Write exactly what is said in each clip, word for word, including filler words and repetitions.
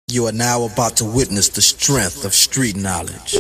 You are now about to witness the strength of street knowledge.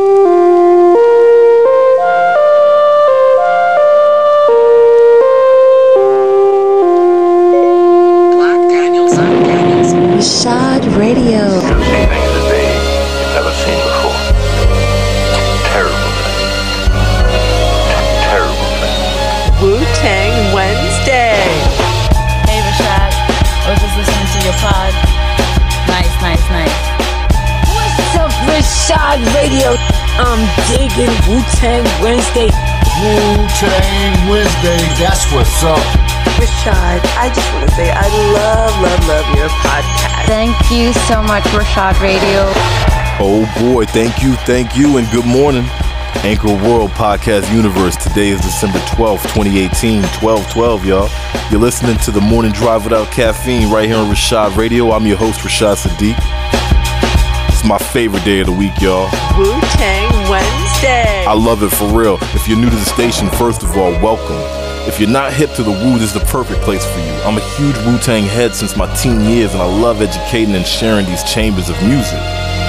Black Daniels on Daniels. Rashad Radio. You'll see things today you've never seen before. Terrible things. Terrible things. Wu-Tang Wednesday. Hey Rashad, I was just listening to your pod. Nice, nice, nice. What's up, Rashad Radio? I'm digging Wu-Tang Wednesday. Wu-Tang Wednesday, that's what's up. Rashad, I just want to say I love, love, love your podcast. Thank you so much, Rashad Radio. Oh boy, thank you, thank you, and good morning. Anchor World Podcast Universe. Today is December twelfth, twenty eighteen, twelve twelve, y'all. You're listening to the Morning Drive Without Caffeine right here on Rashad Radio. I'm your host, Rashad Sadiq. It's my favorite day of the week, y'all. Wu-Tang Wednesday. I love it for real. If you're new to the station, first of all, welcome. If you're not hip to the Wu, this is the perfect place for you. I'm a huge Wu-Tang head since my teen years, and I love educating and sharing these chambers of music.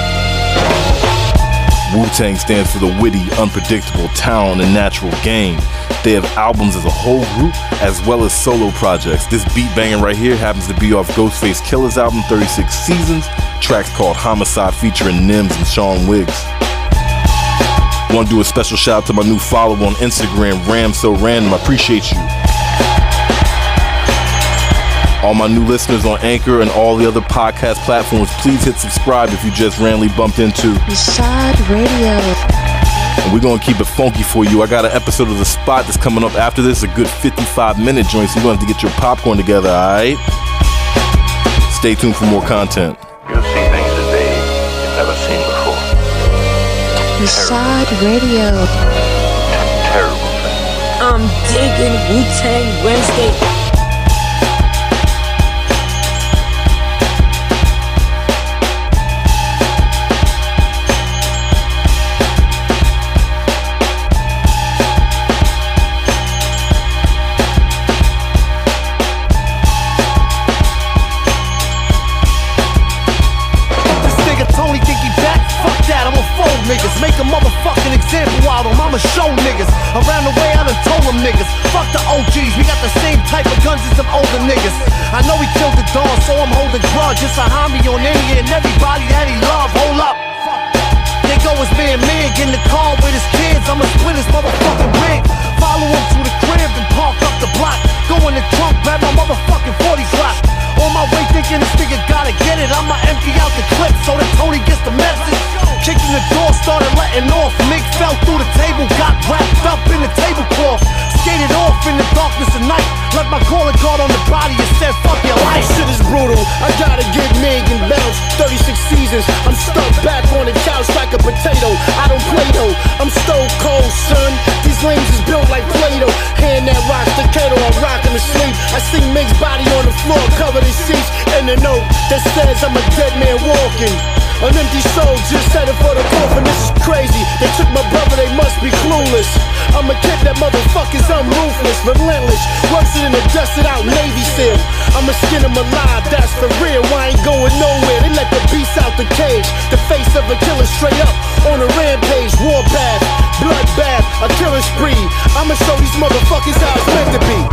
Wu-Tang stands for the witty, unpredictable, talent, and natural game. They have albums as a whole group, as well as solo projects. This beat banging right here happens to be off Ghostface Killah's album, thirty-six Seasons. Track's called Homicide, featuring Nims and Sean Wiggs. Want to do a special shout out to my new follower on Instagram, Ram So Random. I appreciate you. All my new listeners on Anchor and all the other podcast platforms, please hit subscribe if you just randomly bumped into Rashad Radio. And we're going to keep it funky for you. I got an episode of The Spot that's coming up after this, a good fifty-five minute joint, so you're going to have to get your popcorn together, alright? Stay tuned for more content. You'll see things today you've never seen before. Rashad Radio. Terrible things. I'm digging Wu-Tang Wednesday. Niggas make a motherfucking example out of them. I'ma show niggas around the way I done told them niggas. Fuck the O Gs, we got the same type of guns as some older niggas. I know he killed the dog, so I'm holding grudge. It's a homie on any and everybody that he love. Hold up. They go as man, man, get in the car with his kids. I'ma split his motherfucking wig. Follow him to the crib and park up the block. Go in the trunk, grab my motherfucking forty slot. On my way thinking this nigga gotta get it. I'ma empty out the clip so that Tony gets the message. Kicked in the door, started letting off. Mick fell through the table, got wrapped up in the tablecloth. Skated off in the darkness of night. Left my calling card on the body and said, fuck your life. Shit is brutal, I gotta get Megan bounce. thirty-six seasons, I'm stuck back on the couch like a potato. I don't play though, I'm stone cold, son. These lanes is built like Play-Doh. Hand that rock staccato, I'm rocking to sleep. I see Mick's body on the floor, covered in seats. And a note that says I'm a dead man walking. An empty soul just headed for the coffin, this is crazy. They took my brother, they must be clueless. I'm a kid that motherfuckers, I'm ruthless, relentless. Worse than a dusted out Navy SEAL. I'ma skin him alive, that's for real. I ain't going nowhere, they let the beast out the cage. The face of a killer straight up on a rampage. Warpath, bloodbath, a killing spree. I'ma show these motherfuckers how it's meant to be.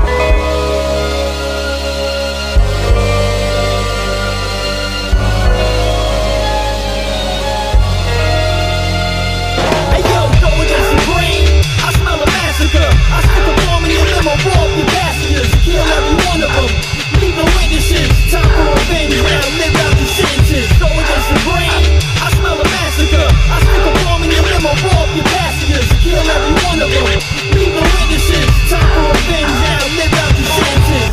I stick a bomb in your limo, blow up your passengers, kill every one of them, leave no witnesses. Time for revenge, now live out your sentences. Go against the grain, I smell a massacre. I stick a bomb in your limo, blow up your passengers, kill every one of them, leave no witnesses. Time for revenge, now live out your sentences.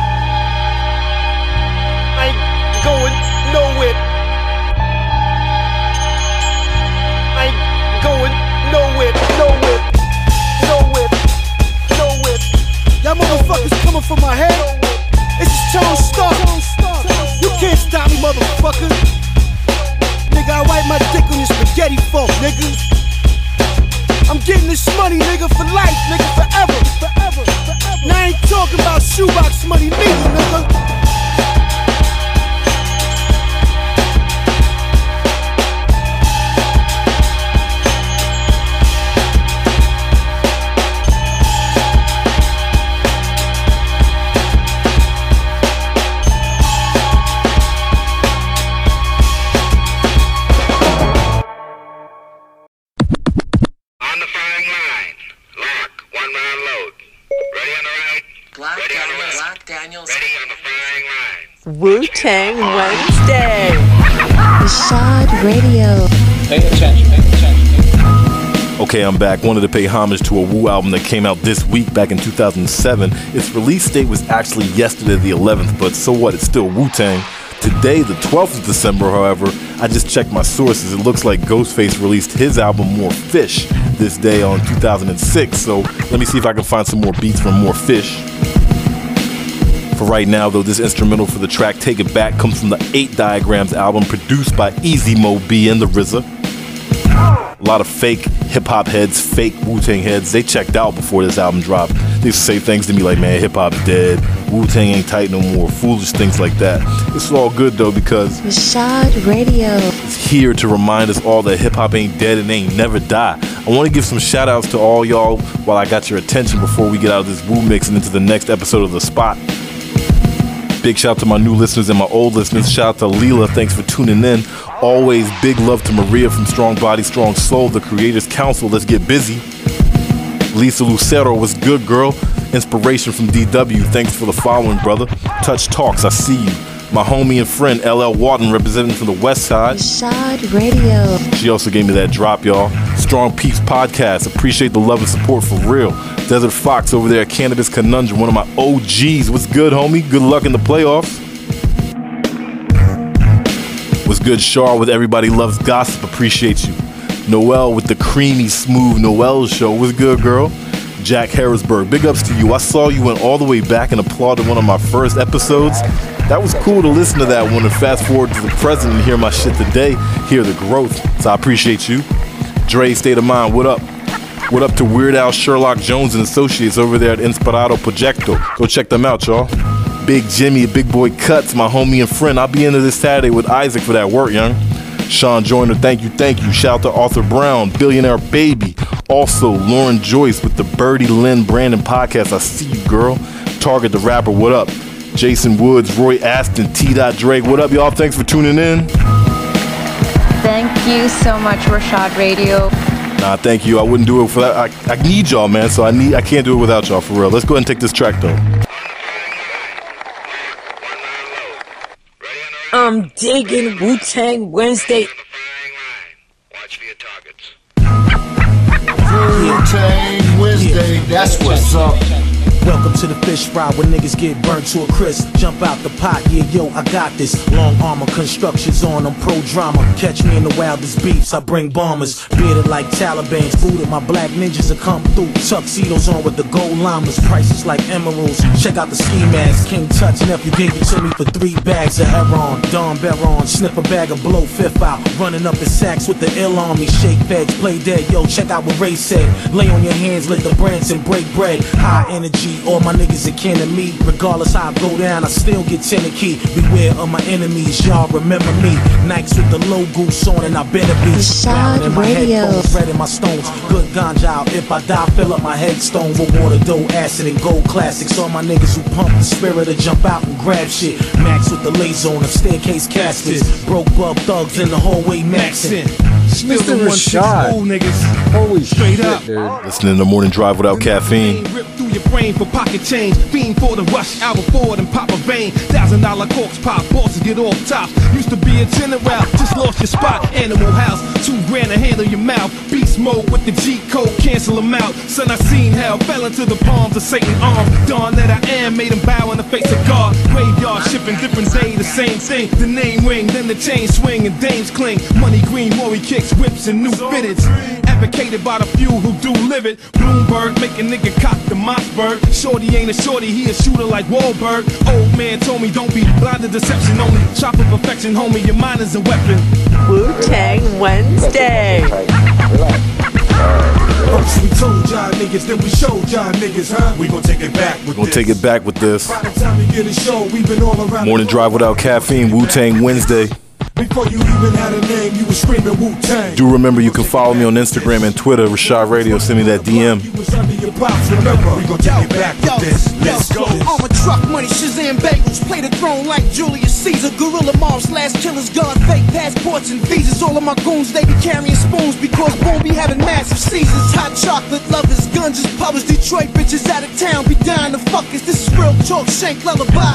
I ain't going nowhere. I ain't going nowhere, nowhere. Y'all motherfuckers coming for my head? It's just Tone Stark. You can't stop me, motherfucker. Nigga, I wipe my dick on your spaghetti fork, nigga. I'm getting this money, nigga, for life, nigga, forever, forever, forever. Now I ain't talking about shoebox money, neither, nigga. Wu-Tang Wednesday. Rashad Radio. Pay attention, pay attention. Okay, I'm back. Wanted to pay homage to a Wu album that came out this week back in two thousand seven. Its release date was actually yesterday, the eleventh, but so what? It's still Wu-Tang. Today, the twelfth of December, however, I just checked my sources. It looks like Ghostface released his album More Fish this day on two thousand six, so let me see if I can find some more beats from More Fish. For right now, though, this instrumental for the track Take It Back comes from the Eight Diagrams album produced by Easy Mo B and the R Z A. A lot of fake hip-hop heads, fake Wu-Tang heads, they checked out before this album dropped. They used to say things to me like, man, hip-hop's dead, Wu-Tang ain't tight no more, foolish things like that. It's all good, though, because Rashad Radio is here to remind us all that hip-hop ain't dead and ain't never die. I want to give some shout-outs to all y'all while I got your attention before we get out of this Wu mix and into the next episode of The Spot. Big shout out to my new listeners and my old listeners. Shout out to Leela, thanks for tuning in. Always big love to Maria from Strong Body, Strong Soul, the Creators Council. Let's get busy. Lisa Lucero, what's good, girl? Inspiration from D W, thanks for the following, brother. Touch Talks, I see you. My homie and friend L L Walton, representing from the West Side. Rashad Radio. She also gave me that drop, y'all. Strong Peeps Podcast, appreciate the love and support for real. Desert Fox over there at Cannabis Conundrum, one of my O Gs. What's good, homie? Good luck in the playoffs. What's good, Shar with Everybody Loves Gossip, appreciate you. Noelle with the creamy, smooth Noelle show. What's good, girl? Jack Harrisburg, big ups to you. I saw you went all the way back and applauded one of my first episodes. That was cool to listen to that one and fast forward to the present and hear my shit today, hear the growth. So I appreciate you. Dre, State of Mind, what up? What up to Weird Al, Sherlock Jones and Associates over there at Inspirado Projecto. Go check them out, y'all. Big Jimmy, Big Boy Cuts, my homie and friend. I'll be into this Saturday with Isaac for that work, young. Sean Joyner, thank you, thank you. Shout out to Arthur Brown, Billionaire Baby. Also, Lauren Joyce with the Birdie Lynn Brandon podcast. I see you, girl. Target the Rapper, what up? Jason Woods, Roy Aston, T. Drake, what up, y'all? Thanks for tuning in. Thank you so much, Rashad Radio. Nah, thank you. I wouldn't do it for that. I, I need y'all, man, so I need I can't do it without y'all, for real. Let's go ahead and take this track, though. I'm digging Wu-Tang Wednesday. Wu-Tang Wednesday, that's what's up. Welcome to the fish fry where niggas get burnt to a crisp. Jump out the pot, yeah, yo, I got this. Long armor, constructions on them, pro drama. Catch me in the wildest beefs, I bring bombers. Bearded like Taliban's, booted, my black ninjas will come through. Tuxedos on with the gold llamas, prices like emeralds. Check out the ski mask, King Touch, nephew gave it to me for three bags of heron. Don Baron, snip a bag of blow, fifth out. Running up in sacks with the ill on me. Shake feds, play dead, yo, check out what Ray said. Lay on your hands, let the brands and break bread. High energy. All my niggas are kin to me. Regardless how I go down, I still get tenant key. Beware of my enemies, y'all remember me. Nikes with the low goose on and I better be. Rashad in my Radio. headphones, red in my stones. Good ganja out. If I die, fill up my headstone with water, dough, acid, and gold classics. All my niggas who pump the spirit to jump out and grab shit. Max with the laser on the staircase caskets. Broke bub thugs in the hallway maxing. Mister Rashad. Niggas. Holy Straight shit, up. dude. Listening to Morning Drive without caffeine. Rip through your brain for pocket change. Fiend for the rush, hour forward and pop a vein. Thousand dollar corks pop, bosses get off tops. Used to be a tenor route, just lost your spot. Animal house, two grand to handle your mouth. Beast mode with the G code, cancel them out. Son, I seen hell, fell into the palms of Satan arms. Dawn that I am, made him bow in the face of God. Graveyard shipping, different day, the same thing. The name ring, then the chain swing and dames cling. Money green, Maury kicks, whips and new fitteds. Advocated by the few who do live it. Bloomberg, make a nigga cock the Mossberg. Shorty ain't a shorty, he a shooter like Wahlberg. Old man told me don't be blind to deception only. Shop for perfection, homie, your mind is a weapon. Wu-Tang Wednesday. First we told y'all niggas, then we showed y'all niggas, huh? We gon' take it back with We're gonna this. take it back with this. By the time we get a show, we've been all around. Morning Drive without caffeine, Wu-Tang Wednesday. Before you even had a name, you was screaming Wu-Tang. Do remember you can follow me on Instagram and Twitter, Rashad Radio. Send me that D M. You was under your props, remember? We gon' take it back with this. Let's go. Armor truck money, Shazam bagels. Play the throne like Julius Caesar. Gorilla mobs, slash killers, gun, fake passports and visas. All of my goons, they be carrying spoons because won't be having massive seasons. Hot chocolate lovers, guns just published. Detroit bitches out of town be dying to fuck us. This is real talk, shank lullabies.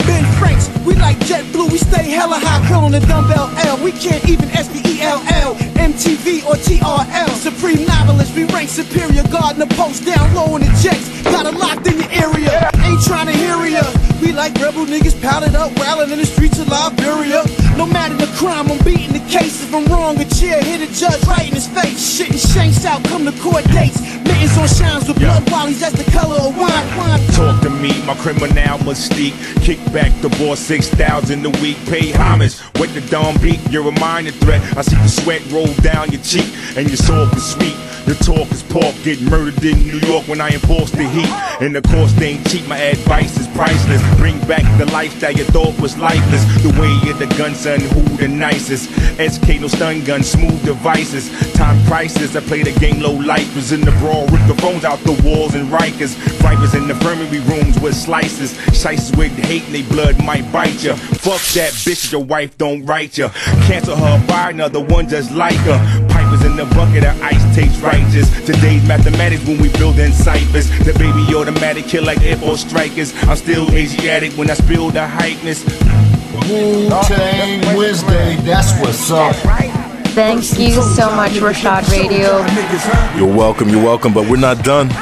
Ben Franks, we like JetBlue, we stay hella high, curl on the dumbbell L. We can't even S B E L L, M T V or T R L. Supreme novelist, we rank superior, guarding the post down low in the jets. Got it locked in your area, ain't trying to hear ya. We like rebel niggas powdered up, wildin' in the streets of Liberia. No matter the crime, I'm beating the case. If I'm wrong, a chair, hit a judge right in his face. Shitting shanks out, come to court dates. Mittens on shines with blood wallies, that's the color of wine. wine. Talk to me, my criminal mystique. Kick back the boss, six thousand a week. Pay homage, with the dumb beat. You're a minor threat. I see the sweat roll down your cheek, and your soft is sweet. The talk is pork, get murdered in New York when I enforce the heat. And the cost ain't cheap, my advice is priceless. Bring back the lifestyle you thought was lifeless. The way of the gun, son, who the nicest? S K, no stun gun, smooth devices. Time crisis, I play the game low lifers. In the brawl, rip the phones out the walls and Rikers. Vipers in the infirmary rooms with slices. Slices with hate and they blood might bite ya. Fuck that bitch, your wife don't write ya. Cancel her, buy another one just like her. Pipers in the bucket of ice takes righteous. Today's mathematics when we building ciphers. The baby automatic kill like Air Force strikers. I'm still Asiatic when I spill the hypeness. Wu-Tang Wednesday, that's what's up. Thank you so much, Rashad Radio. You're welcome, you're welcome, but we're not done.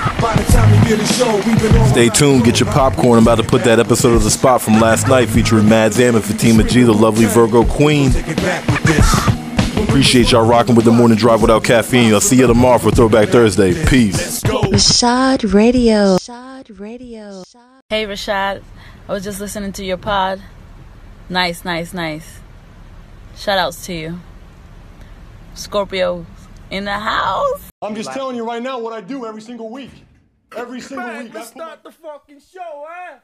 Stay tuned, get your popcorn. I'm about to put that episode of The Spot from last night featuring Mad Zam and Fatima G, the lovely Virgo Queen. Appreciate y'all rocking with the morning drive without caffeine. I'll see you tomorrow for Throwback Thursday. Peace. Rashad Radio. Rashad Radio. Hey Rashad, I was just listening to your pod. Nice, nice, nice. Shout outs to you. Scorpio in the house. I'm just telling you right now what I do every single week. Every single week. Let's start the fucking show, eh?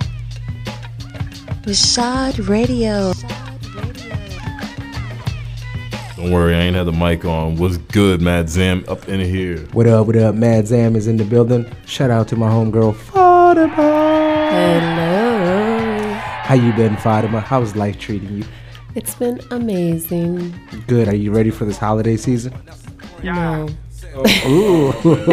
Rashad Radio. Don't worry, I ain't had the mic on. What's good, Mad Zam? Up in here. What up, what up? Mad Zam is in the building. Shout out to my homegirl, Fatima. Hello. How you been, Fatima? How's life treating you? It's been amazing. Good. Are you ready for this holiday season? No. Oh, ooh.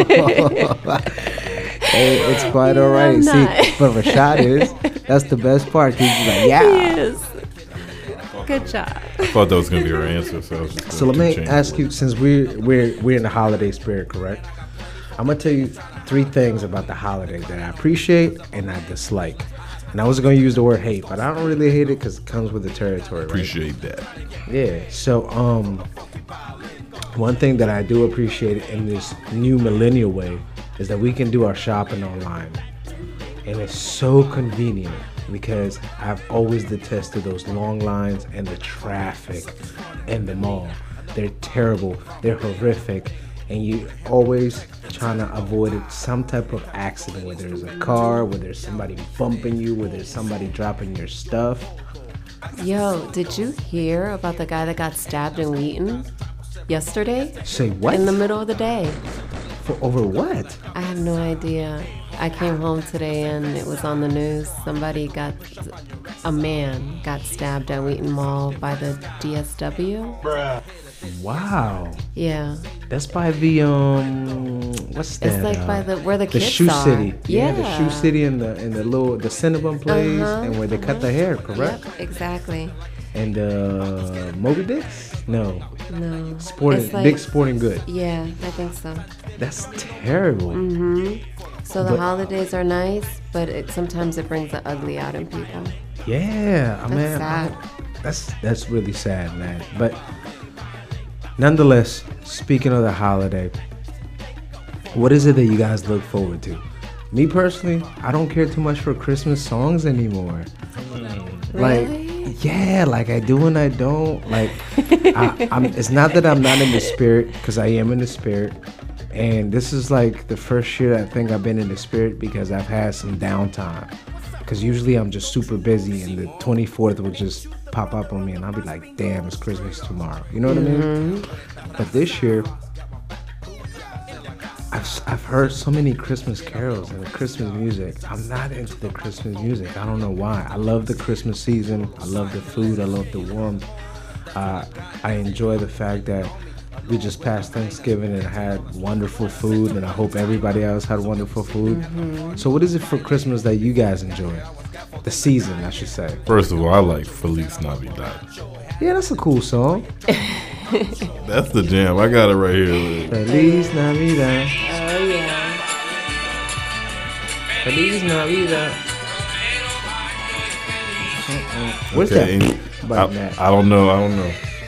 Hey, it's quite all right. I'm See, not. but Rashad is. That's the best part. He's like, yeah. He is. Good job. I thought that was gonna be her answer, so I was just So let me change ask you, since we're we're we're in the holiday spirit, correct? I'm gonna tell you three things about the holiday that I appreciate and I dislike. And I wasn't gonna use the word hate, but I don't really hate it because it comes with the territory. Right? Appreciate that. Yeah. So um, one thing that I do appreciate in this new millennial way is that we can do our shopping online, and it's so convenient. Because I've always detested those long lines and the traffic in the mall. They're terrible. They're horrific. And you always trying to avoid it, some type of accident, whether there's a car, whether there's somebody bumping you, whether there's somebody dropping your stuff. Yo, did you hear about the guy that got stabbed in Wheaton yesterday? Say what? In the middle of the day. For over what? I have no idea. I came home today and it was on the news. Somebody got, a man got stabbed at Wheaton Mall by the D S W. Bruh. Wow. Yeah. That's by the um. What's that? It's like uh, by the where the, the kids Shoe are. City. Yeah. yeah. The Shoe City and the and the little the Cinnabon place Uh-huh, and where they uh-huh. cut the hair. Correct. Yep, exactly. And uh, Moby Dix? No. No. Sporting, It's like- big sporting good. Yeah, I think so. That's terrible. Mm-hmm. So the But- holidays are nice, but it sometimes it brings the ugly out in people. Yeah, I That's mean, sad. I- that's that's really sad, man. But nonetheless, speaking of the holiday, what is it that you guys look forward to? Me personally, I don't care too much for Christmas songs anymore. Like, yeah, like I do and I don't. Like, I, I'm, it's not that I'm not in the spirit, because I am in the spirit. And this is like the first year I think I've been in the spirit because I've had some downtime. Because usually I'm just super busy and the twenty-fourth will just pop up on me and I'll be like, damn, it's Christmas tomorrow. You know what Mm-hmm. I mean? But this year, I've, I've heard so many Christmas carols and Christmas music. I'm not into the Christmas music. I don't know why. I love the Christmas season. I love the food. I love the warmth. Uh, I enjoy the fact that we just passed Thanksgiving and had wonderful food, and I hope everybody else had wonderful food. Mm-hmm. So what is it for Christmas that you guys enjoy? the season, I should say. First of all, I like Feliz Navidad. Yeah, that's a cool song. That's the jam. I got it right here. Feliz Navidad. Oh yeah. Feliz Navidad. What's Okay, that? and About I, that? I don't know. I don't know.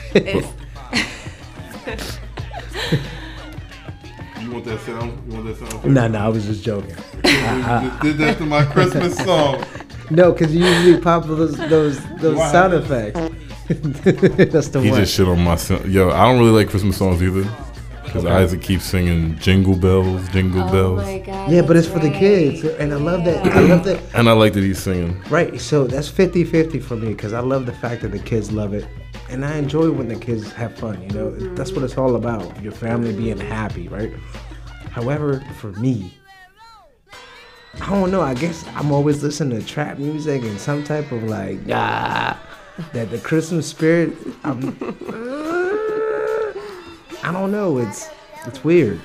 You want that sound? You want that sound? No, no, I was just joking. You just did that to my Christmas song. No, because you usually pop those those those Why? sound effects. That's the He one. just shit on my son. Yo, I don't really like Christmas songs either. Because Okay. Isaac keeps singing Jingle Bells, Jingle Oh Bells. my God. Yeah, but it's that's for the right. kids, and I love that. I love that. And I like that he's singing. Right, so that's fifty-fifty for me because I love the fact that the kids love it. And I enjoy when the kids have fun, you know? That's what it's all about, your family being happy, right? However, for me, I don't know, I guess I'm always listening to trap music and some type of like, ah, that the Christmas spirit, I'm, I don't know, it's it's weird.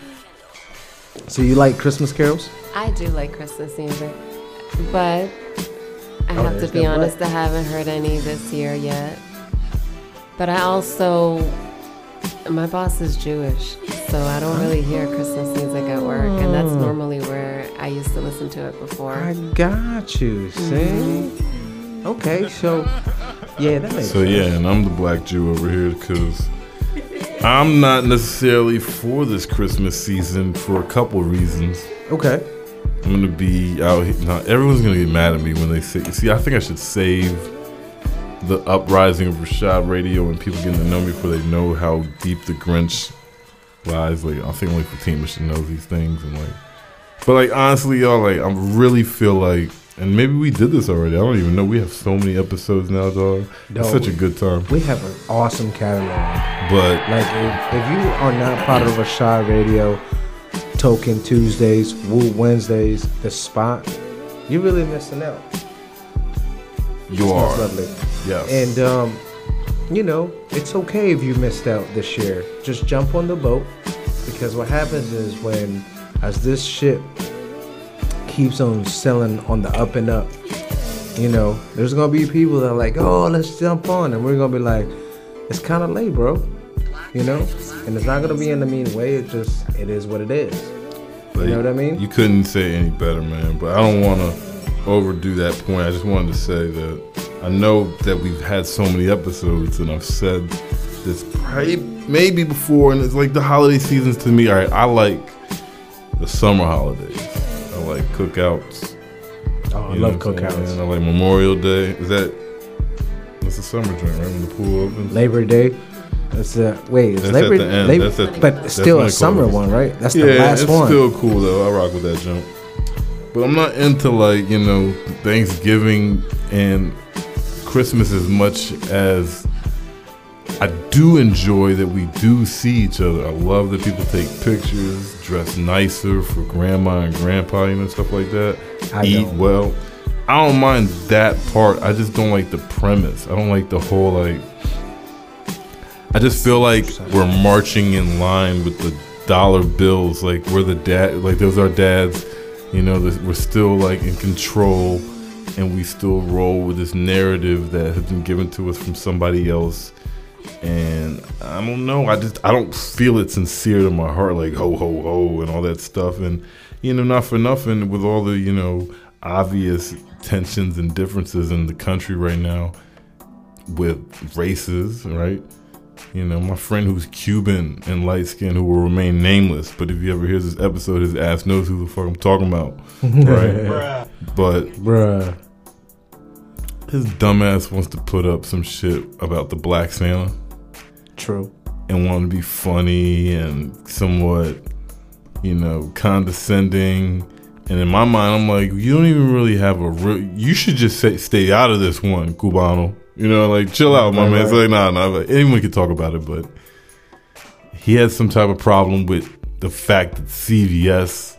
So you like Christmas carols? I do like Christmas music, but I Oh, have to there's be that honest, but. I haven't heard any this year yet. But I also, my boss is Jewish, so I don't really hear Christmas music at work, and that's normally where I used to listen to it before. I got you, see? Okay, so, yeah, that makes So sense. yeah, and I'm the black Jew over here because I'm not necessarily for this Christmas season for a couple reasons. Okay. I'm gonna be out here. Now, everyone's gonna get mad at me when they say. See, I think I should save the uprising of Rashad Radio and people getting to know me before they know how deep the Grinch lies. Like, I think only Fatima should know these things, and like, but like honestly, y'all, like, I really feel like, and maybe we did this already. I don't even know. We have so many episodes now, dog. No, It's such a good time. We have an awesome catalog. But Like, if, if you are not part of Rashad Radio, Token Tuesdays, Woo Wednesdays, The Spot, you're really missing out. you Smells are, lovely. yes. And, um, you know, it's okay if you missed out this year. Just jump on the boat, because what happens is when, as this ship keeps on selling on the up and up, you know, there's gonna be people that are like, oh, let's jump on, and we're gonna be like, it's kind of late, bro, you know, and it's not gonna be in a mean way. It just, it is what it is. Like, You know what I mean? You couldn't say any better, man. But I don't want to overdo that point. I just wanted to say that I know that we've had so many episodes, and I've said this probably maybe before, and it's like the holiday seasons to me. All right, I like the summer holidays. I like cookouts. Oh, I You know love what I'm saying? cookouts. I like Memorial Day. Is that that's the summer joint, right? When the pool opens. Labor Day. That's the wait. It's That's Labor at the end. Labor, That's at the- but that's it's still when a it summer closes. one, right? That's yeah, the last it's one. still cool though. I rock with that jump. But I'm not into like, you know, Thanksgiving and Christmas as much as I do enjoy that we do see each other. I love that people take pictures, dress nicer for grandma and grandpa, you know, stuff like that. I Eat don't. well. I don't mind that part. I just don't like the premise. I don't like the whole like. I just feel like we're marching in line with the dollar bills. Like we're the dad. Like those are dads. You know, this- we're still like in control, and we still roll with this narrative that has been given to us from somebody else. And I don't know. I just I don't feel it sincere to my heart, like ho ho ho and all that stuff. And you know, not for nothing, with all the you know obvious tensions and differences in the country right now with races, right? You know, my friend who's Cuban and light skinned who will remain nameless, but if you ever hear this episode, his ass knows who the fuck I'm talking about, right? But Bruh. his dumbass wants to put up some shit about the Black Santa. True. And want to be funny and somewhat, you know, condescending. And in my mind, I'm like, you don't even really have a real. You should just say, stay out of this one, Cubano. You know, like chill out, my Right, man. It's right. like, nah, nah. Like, anyone can talk about it, but he had some type of problem with the fact that C V S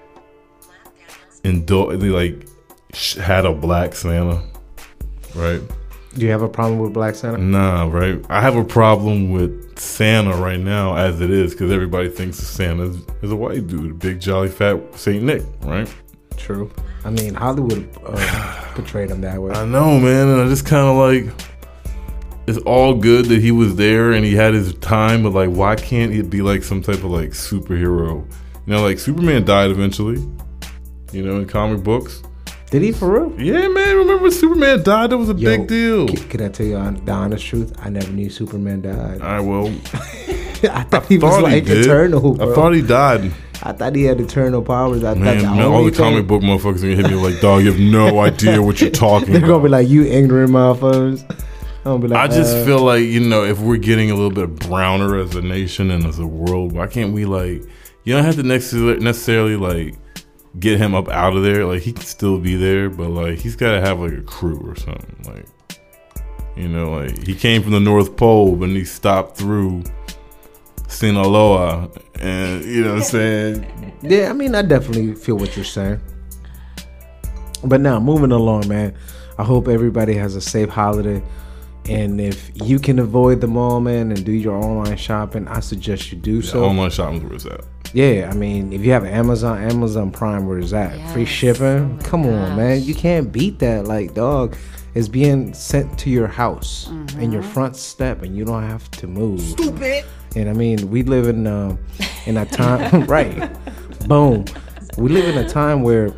indul- they like sh- had a Black Santa, right? Do you have a problem with Black Santa? Nah, right. I have a problem with Santa right now as it is because everybody thinks Santa is, is a white dude, a big jolly fat Saint Nick, right? True. I mean, Hollywood uh, portrayed him that way. I know, man, and I just kind of like, it's all good that he was there and he had his time, but like, why can't it be like some type of like superhero? You know, like Superman died eventually, you know, in comic books. Did he for real? Yeah, man. Remember when Superman died? That was a Yo, big deal. Can, can I tell you on, the honest truth? I never knew Superman died. All right, well, I thought he was like he eternal. Bro. I thought he died. I thought he had eternal powers. I Man, thought the man all the thing, comic book motherfuckers are gonna hit me like, dog, you have no idea what you're talking They're about. They're gonna be like, you ignorant motherfuckers. I'm gonna be like, I just uh, feel like, you know, if we're getting a little bit browner as a nation and as a world, why can't we like, you don't have to necessarily, necessarily like get him up out of there. Like, he can still be there, but like, he's got to have like a crew or something. Like, you know, like he came from the North Pole, but he stopped through Sinaloa, and you know what I'm saying? Yeah, I mean, I definitely feel what you're saying. But now, moving along, man. I hope everybody has a safe holiday. And if you can avoid the mall, man, and do your online shopping, I suggest you do Yeah, so. online shopping, where it's at. Yeah, I mean, if you have Amazon, Amazon Prime, where is that? Yes. Free shipping? Oh Come on, man. You can't beat that. Like, dog, it's being sent to your house Mm-hmm. in your front step, and you don't have to move. Stupid. And I mean, we live in uh, in a time, right? Boom. We live in a time where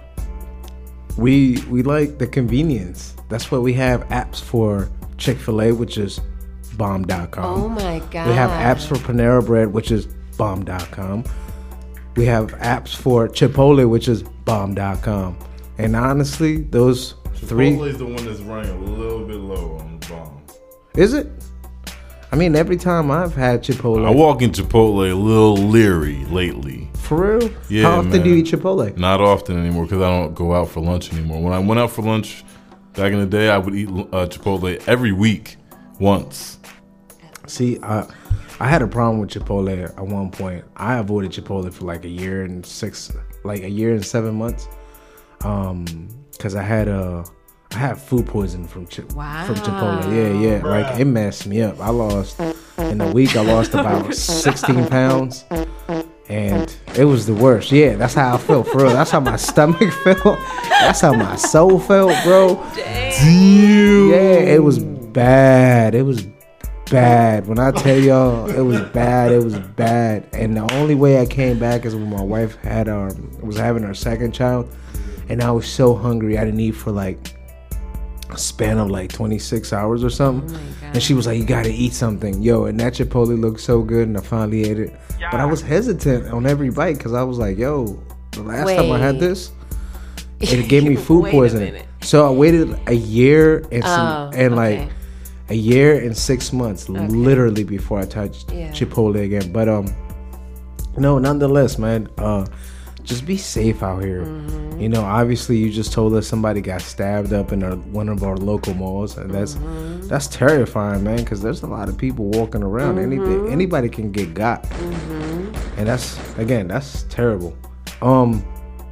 we we like the convenience. That's why we have apps for Chick-fil-A, which is bomb dot com. Oh my god. We have apps for Panera Bread, which is bomb dot com. We have apps for Chipotle, which is bomb dot com. And honestly, those three. Chipotle is the one that's running a little bit low on the bomb. Is it? I mean, every time I've had Chipotle. I walk in Chipotle a little leary lately. For real? Yeah, How often man. do you eat Chipotle? Not often anymore because I don't go out for lunch anymore. When I went out for lunch back in the day, I would eat uh, Chipotle every week once. See, I, I had a problem with Chipotle at one point. I avoided Chipotle for like a year and six, like a year and seven months, um, because I had a, I had food poisoning from Chi- Wow. from Chipotle. Yeah, yeah, like it messed me up. I lost in a week. I lost about sixteen pounds, and it was the worst. Yeah, that's how I felt for real. That's how my stomach felt. That's how my soul felt, bro. Damn. Yeah, it was bad. It was bad. When I tell y'all, it was bad. It was bad. And the only way I came back is when my wife had um was having her second child, and I was so hungry. I didn't eat for like a span of like twenty-six hours or something. Oh and she was like, "You gotta eat something, yo." And that Chipotle looked so good, and I finally ate it. But I was hesitant on every bite because I was like, "Yo, the last time I had Wait. this, it gave me food Wait a poisoning." minute. So I waited a year and some, Oh, and like okay. a year and six months, literally, before I touched Yeah. Chipotle again. But um, no, nonetheless, man, uh, just be safe out here. Mm-hmm. You know, obviously, you just told us somebody got stabbed up in our, one of our local malls, and that's Mm-hmm. that's terrifying, man. Because there's a lot of people walking around. Mm-hmm. Anything, anybody can get got, and that's again, that's terrible. Um.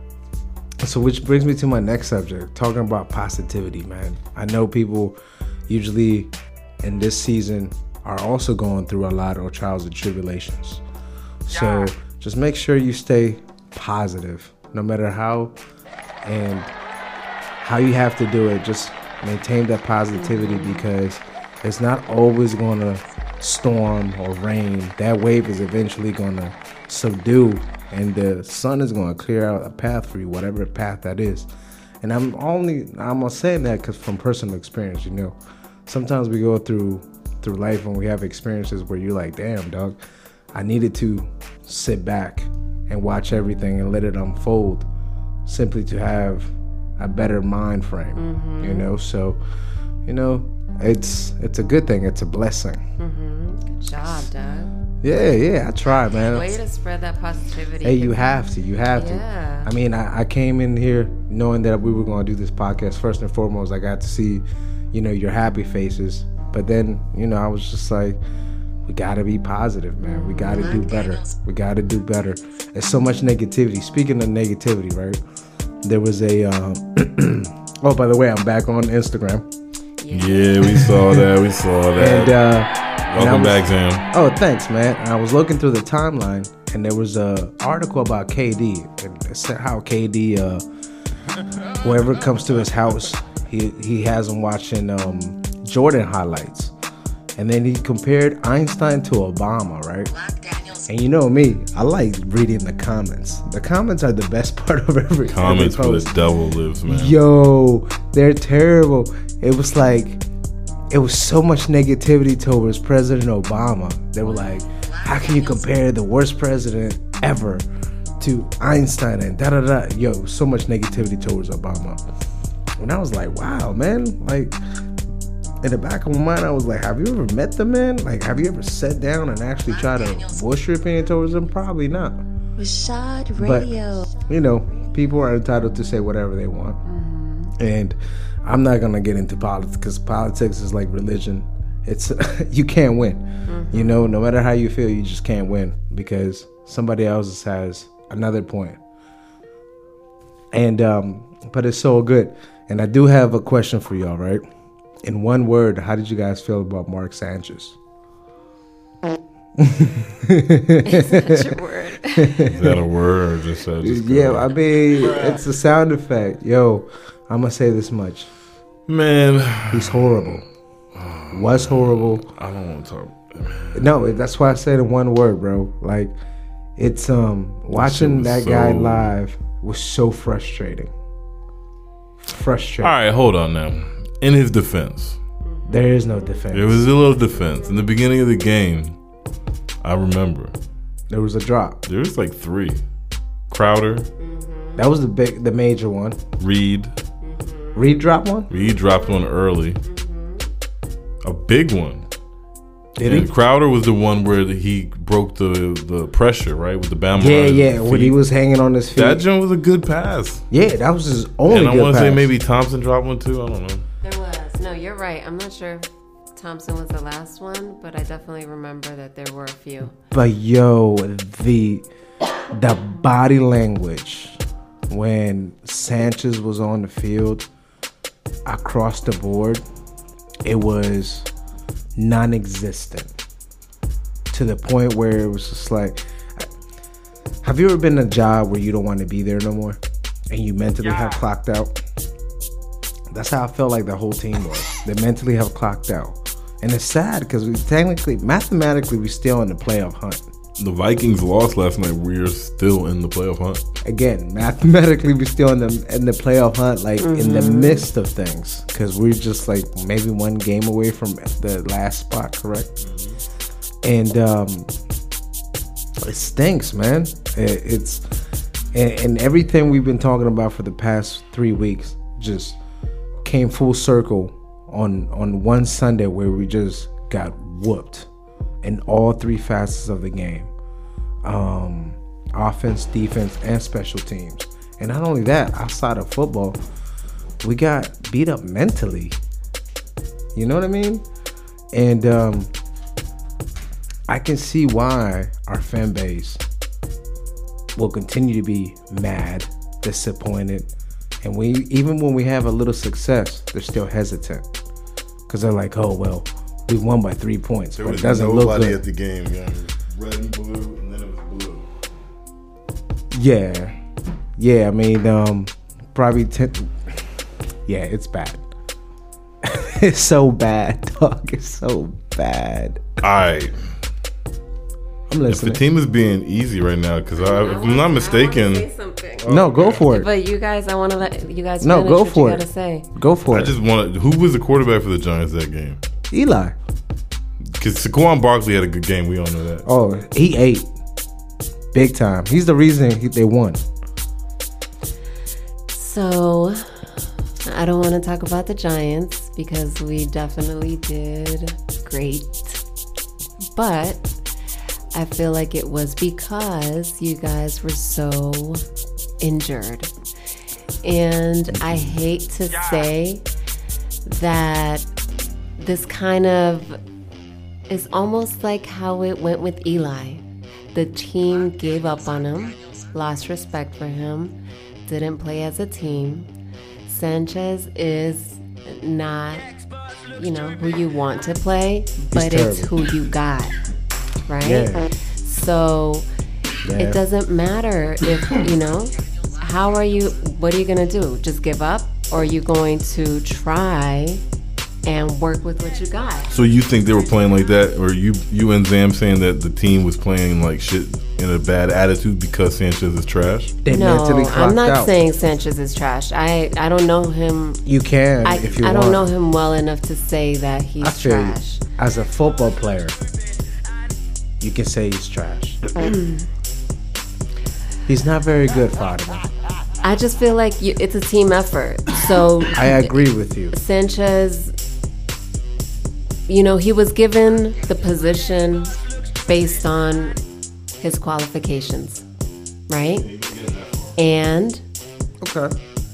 So which brings me to my next subject, talking about positivity, man. I know people usually in this season are also going through a lot of trials and tribulations. So just make sure you stay positive, no matter how and how you have to do it. Just maintain that positivity because it's not always going to storm or rain. That wave is eventually going to subdue, and the sun is going to clear out a path for you, whatever path that is. And I'm only I'm saying that because from personal experience, you know, sometimes we go through through life and we have experiences where you're like, damn, dog, I needed to sit back and watch everything and let it unfold, simply to have a better mind frame. Mm-hmm. You know, so you know, it's it's a good thing. It's a blessing. Mm-hmm. Good job, Doug. Yeah, yeah, I try, man. Way to spread that positivity. Hey, you have to. You have Yeah. to. I mean, I, I came in here knowing that we were going to do this podcast. First and foremost, I got to see, you know, your happy faces. But then, you know, I was just like, we got to be positive, man. We got to do better. We got to do better. There's so much negativity. Speaking of negativity, right? There was a, um, oh, by the way, I'm back on Instagram. Yeah, we saw that. We saw that. And, uh, Welcome and back, was, Sam. Oh, thanks, man. And I was looking through the timeline, and there was a article about K D and it said how K D uh, whoever comes to his house, he he has them watching um, Jordan highlights, and then he compared Einstein to Obama, right? And you know me, I like reading the comments. The comments are the best part of every Comments every where the devil lives, man. Yo, they're terrible. It was like, it was so much negativity towards President Obama. They were like, how can you compare the worst president ever to Einstein and da da da? Yo, so much negativity towards Obama. And I was like, wow, man. Like, in the back of my mind, I was like, have you ever met the man? Like, have you ever sat down and actually tried to voice your opinion towards him? Probably not. Rashad Radio. But, you know, people are entitled to say whatever they want. Mm-hmm. And I'm not going to get into politics because politics is like religion. It's you can't win. Mm-hmm. You know, no matter how you feel, you just can't win because somebody else has another point. And, um, but it's so good. And I do have a question for y'all, right? In one word, how did you guys feel about Mark Sanchez? Is that your word? Is that a word or just, uh, just yeah, I mean, it's a sound effect. Yo, I'm going to say this much. Man. He's horrible. Was horrible. I don't want to talk. Man. No, that's why I said in one word, bro. Like, it's, um, watching that so... guy live was so frustrating. Frustrating. All right, hold on now. In his defense, there is no defense. There was a little defense. In the beginning of the game, I remember. There was a drop. There was like three. Crowder. Mm-hmm. That was the big, the major one. Reed. Mm-hmm. Reed dropped one? Reed dropped one early. Mm-hmm. A big one. Did and he? Crowder was the one where he broke the, the pressure, right? With the Bama. Yeah, yeah. When he was hanging on his feet. That joint was a good pass. Yeah, that was his only and good I want to pass. say maybe Thompson dropped one too. I don't know. There was. No, you're right. I'm not sure if Thompson was the last one, but I definitely remember that there were a few. But yo, the the body language when Sanchez was on the field across the board, it was non-existent to the point where it was just like, have you ever been in a job where you don't want to be there no more and you mentally have clocked out? That's how I felt like the whole team was. They mentally have clocked out. And it's sad because we technically, mathematically, we're still in the playoff hunt. The Vikings lost last night. We're still in the playoff hunt. Again, mathematically, we're still in the in the playoff hunt, like mm-hmm. in the midst of things, because we're just like maybe one game away from the last spot, correct? Mm-hmm. And um, it stinks, man. It, it's and, and everything we've been talking about for the past three weeks just came full circle on on one Sunday where we just got whooped in all three facets of the game. Um, offense, defense, and special teams. And not only that, outside of football, we got beat up mentally. You know what I mean? And um, I can see why our fan base will continue to be mad, disappointed, and we even when we have a little success, they're still hesitant because they're like, "Oh well, we won by three points." There but was it doesn't nobody look good. at the game. Yeah, red and blue, and then it was blue. Yeah, yeah. I mean, um, probably ten. Yeah, it's bad. It's so bad, dog. It's so bad. All right. I'm listening. If the team is being easy right now, because if I'm not mistaken, no, go for it. But you guys, I want to let you guys. No, finish go what for you it. Gotta say. Go for I it. I just wanted. Who was the quarterback for the Giants that game? Eli. Because Saquon Barkley had a good game. We all know that. Oh, he ate big time. He's the reason he, they won. So, I don't want to talk about the Giants because we definitely did great, but I feel like it was because you guys were so injured. And I hate to say that this kind of is almost like how it went with Eli. The team gave up on him, lost respect for him, didn't play as a team. Sanchez is not, you know, who you want to play, but it's who you got. Right? Yeah. So yeah. it doesn't matter if, you know, how are you, what are you going to do? Just give up? Or are you going to try and work with what you got? So you think they were playing like that? Or you, you and Zam saying that the team was playing like shit in a bad attitude because Sanchez is trash? They no, mentally I'm clocked not out. saying Sanchez is trash. I, I don't know him. You can I, if you I want. don't know him well enough to say that he's I feel trash. You. As a football player, you can say he's trash. He's not very good, Fatima. I just feel like you, it's a team effort. So I agree with you. Sanchez, you know, he was given the position based on his qualifications, right? And okay,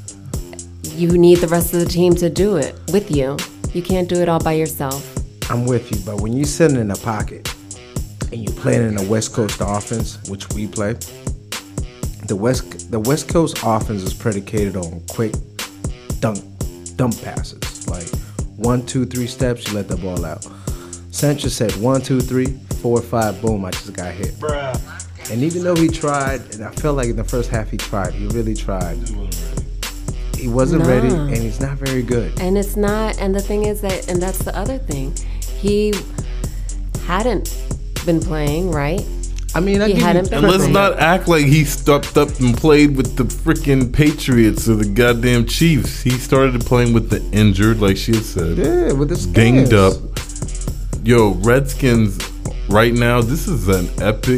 you need the rest of the team to do it with you. You can't do it all by yourself. I'm with you, but when you're sitting in a pocket and you're playing in a West Coast offense, which we play, the West the West Coast offense is predicated on quick dunk dump passes, like one, two, three steps, you let the ball out. Sanchez said one, two, three, four, five, boom, I just got hit. Bruh. And even though he tried, and I felt like in the first half he tried, he really tried. He wasn't Nah. ready, and he's not very good. And it's not, and the thing is that, and that's the other thing, he hadn't been playing, right? I mean, I he hadn't been And let's playing. not act like he stepped up and played with the freaking Patriots or the goddamn Chiefs. He started playing with the injured, like she had said. Yeah, with the dinged skins. up. Yo, Redskins, right now, this is an epic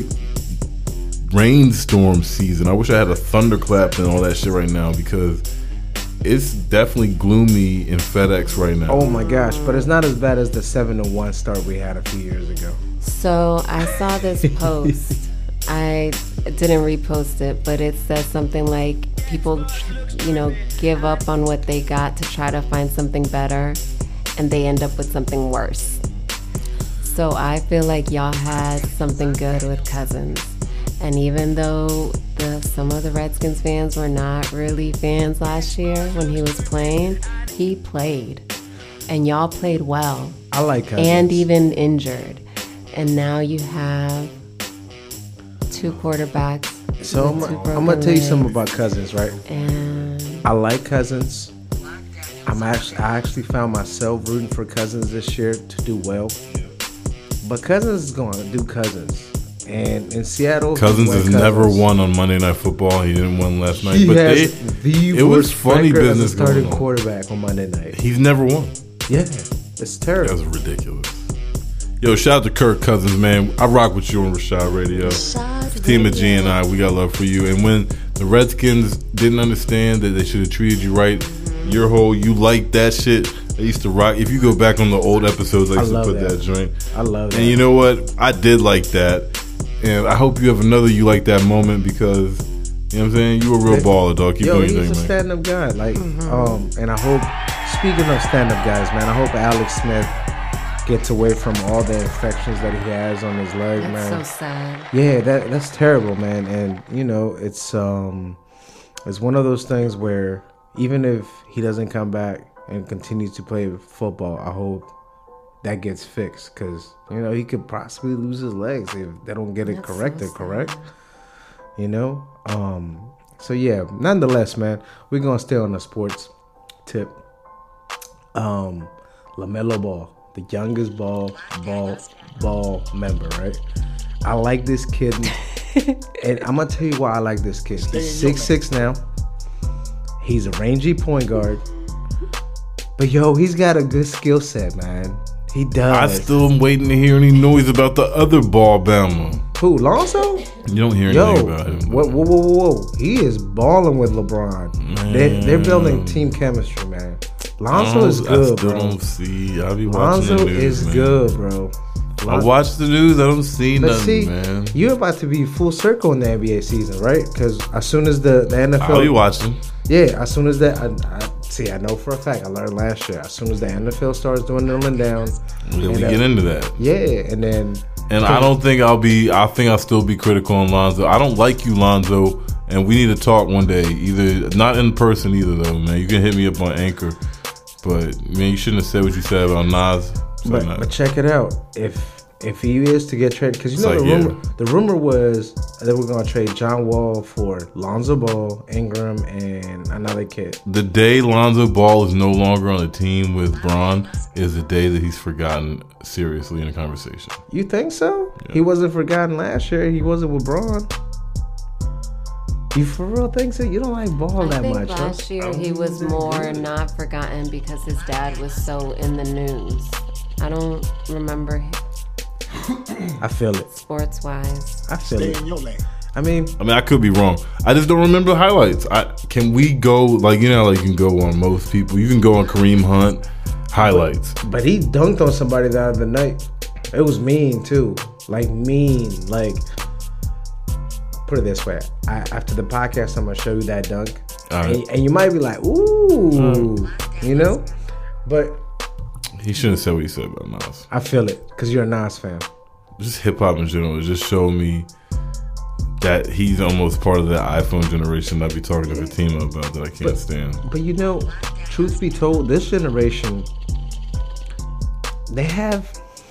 rainstorm season. I wish I had a thunderclap and all that shit right now because it's definitely gloomy in FedEx right now. Oh my gosh, but it's not as bad as the seven to one start we had a few years ago. So I saw this post. I didn't repost it, but it says something like people, you know, give up on what they got to try to find something better, and they end up with something worse. So I feel like y'all had something good with Cousins. And even though the some of the Redskins fans were not really fans last year when he was playing, he played. And y'all played well. I like Cousins. And even injured. And now you have two quarterbacks. So I'm, with two I'm broken gonna tell you legs. something about Cousins, right? And I like Cousins. I'm actually I actually found myself rooting for Cousins this year to do well. But Cousins is going to do Cousins. And in Seattle, Cousins he has went never Cousins. won on Monday Night Football. He didn't win last night. He but has they, the it was worst funny record business as a starting going on. quarterback on Monday night. He's never won. Yeah, it's terrible. That's ridiculous. Yo, shout out to Kirk Cousins, man. I rock with you on Rashad Radio. Team of G and I, we got love for you. And when the Redskins didn't understand that they should have treated you right, your whole you like that shit. I used to rock. If you go back on the old episodes, I used I to love put that. that. joint. I love that. And you know what? I did like that. And I hope you have another you like that moment because, you know what I'm saying? You a real baller, dog. Keep Yo, doing he's your a thing, man. stand-up guy. Like, um, and I hope, speaking of stand-up guys, man, I hope Alex Smith gets away from all the infections that he has on his leg, That's man. so sad. Yeah, that that's terrible, man. And you know, it's um, it's one of those things where even if he doesn't come back and continues to play football, I hope that gets fixed because you know he could possibly lose his legs if they don't get it That's corrected. so sad. Correct? You know. Um. So yeah. Nonetheless, man, we're gonna stay on the sports tip. Um, LaMelo Ball, the youngest ball ball ball member, right? I like this kid, and I'm gonna tell you why I like this kid. He's six six now. He's a rangy point guard, but yo, he's got a good skill set, man. He does. I still am waiting to hear any noise about the other ball Bama. Who, Lonzo? You don't hear Yo, anything about him. whoa, whoa, whoa, whoa, whoa! He is balling with LeBron. They, they're building team chemistry, man. Lonzo I is don't- good, I still bro. don't see. I be watching Lonzo the news, is man. good, bro. I watch the news. I don't see But nothing, see, man. you're about to be full circle in the N B A season, right? Because as soon as the, the N F L, I'll be watching. Yeah, as soon as that, I, I see. I know for a fact. I learned last year. As soon as the N F L starts dwindling down, Then we and, uh, get into that. Yeah, and then And I don't think I'll be. I think I'll still be critical on Lonzo. I don't like you, Lonzo, and we need to talk one day. Either not in person, either though, man. You can hit me up on Anchor, but man, you shouldn't have said what you said about Nas. So But, nah. but check it out. If if he is to get traded, because you It's know like, the yeah. rumor the rumor was And then we're gonna trade John Wall for Lonzo Ball, Ingram, and another kid. The day Lonzo Ball is no longer on a team with Bron is the day that he's forgotten seriously in a conversation. You think so? Yeah. He wasn't forgotten last year. He wasn't with Bron. You for real think so? You don't like Ball I that think much. last huh? year he was more not forgotten because his dad was so in the news. I don't remember I feel it. sports wise. I feel Stay it. in your lane. I mean, I mean, I could be wrong. I just don't remember the highlights. I can we go like you know like you can go on most people. You can go on Kareem Hunt highlights. but he dunked on somebody the other night. It was mean too. Like mean. Like put it this way. I, after the podcast, I'm gonna show you that dunk, All right. and, and you might be like, "Ooh," Mm. you know. But He shouldn't have said what he said about Nas. I feel it because you're a Nas fan. Just hip hop in general. It just showed me that he's almost part of that iPhone generation that I be talking to Fatima about that I can't But- stand. But you know, truth be told, this generation, they have,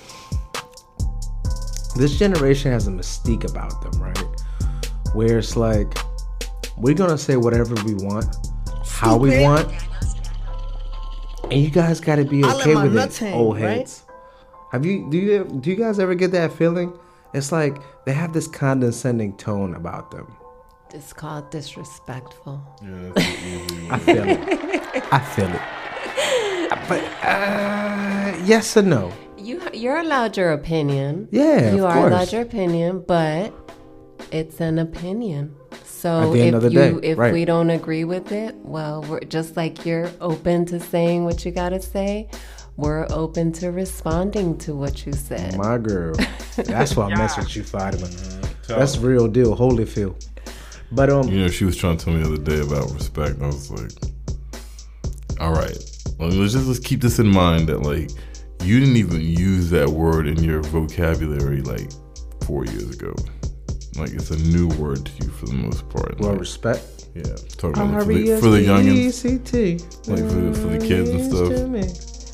this generation has a mystique about them, right? Where it's like, we're gonna say whatever we want, how we Stupid. want, and you guys gotta be I let okay my with nuts it, hang, old right? heads. Have you, do you, do you guys ever get that feeling? It's like they have this condescending tone about them. It's called disrespectful. Yeah, that's easy. I feel it. I feel it. But uh, yes or no? You you're allowed your opinion. Yeah, you of are course. allowed your opinion, but it's an opinion. So At the end if of the you day, if right. we don't agree with it, well, we're just like you're open to saying what you gotta say. We're open to responding to what you said. My girl. That's why I mess with you, Fatima. That's real deal, Holyfield. But um, You know, she was trying to tell me the other day about respect. And I was like, all right, well, let's just let's keep this in mind that like you didn't even use that word in your vocabulary like four years ago. Like it's a new word to you for the most part. well, Like, respect. yeah, talking about for the, for the youngins, R E S P E C T. like for the, for the kids and stuff. To me.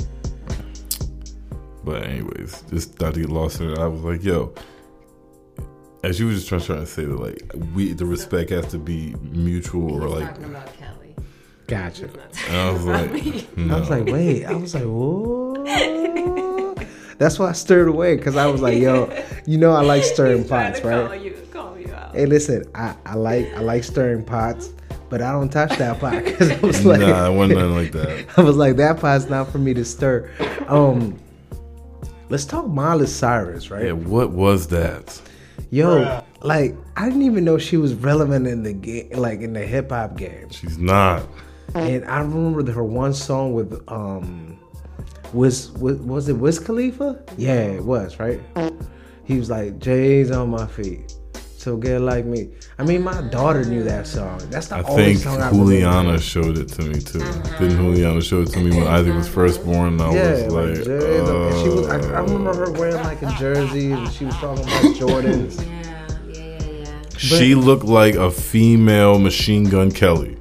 But anyways, just not to get lost in it, I was like, yo, as you were just trying, trying to say that like we the respect has to be mutual or like. about Kelly. Gotcha. And I was like, no. I was like, wait. I was like, whoa. That's why I stirred away because I was like, yo, you know, I like stirring pots, right? Call you, call you out. Hey, listen, I, I like I like stirring pots, but I don't touch that pot because I was like, nah, it wasn't nothing like that. I was like, that pot's not for me to stir. Um, let's talk Miley Cyrus, right? Yeah, what was that? Yo, like I didn't even know she was relevant in the game, like in the hip hop game. She's not. And I remember her one song with um, was was was it Wiz Khalifa? Yeah, it was right. He was like, "J's on my feet, so get like me." I mean, my daughter knew that song. That's the I only think song I Juliana remember. showed it to me too. Didn't Juliana show it to me when Isaac was first born? And I Yeah, was like, like, J's on- and she was. I, I uh, remember her wearing like a jersey, and she was talking about Jordans. Yeah, yeah, yeah, yeah. she looked like a female Machine Gun Kelly.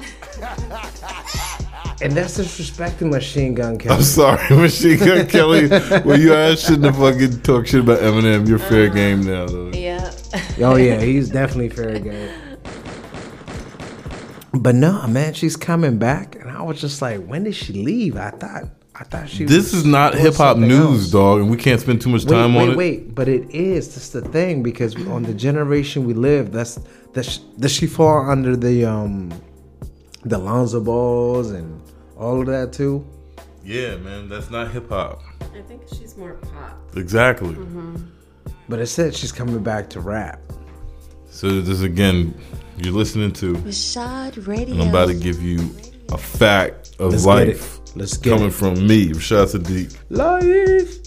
And that's disrespecting Machine Gun Kelly. I'm sorry, Machine Gun Kelly. Well, you ass shouldn't have fucking talk shit about Eminem. You're fair game now, though. Yeah. Oh yeah, he's definitely fair game. But no, man, she's coming back, and I was just like, when did she leave? I thought, I thought she. This was is not doing hip hop something news, else. dog, and we can't spend too much Wait, time wait, on it. wait, but it is. That's the thing because on the generation we live, that's does does she fall under the um, the Lonzo Balls and all of that too? Yeah, man, that's not hip hop. I think she's more pop. Exactly. Mm-hmm. But it said she's coming back to rap. So this again, you're listening to Rashad Radio. And I'm about to give you a fact of Let's get life. it. Let's get coming it. from me, Rashad Sadiq. Life.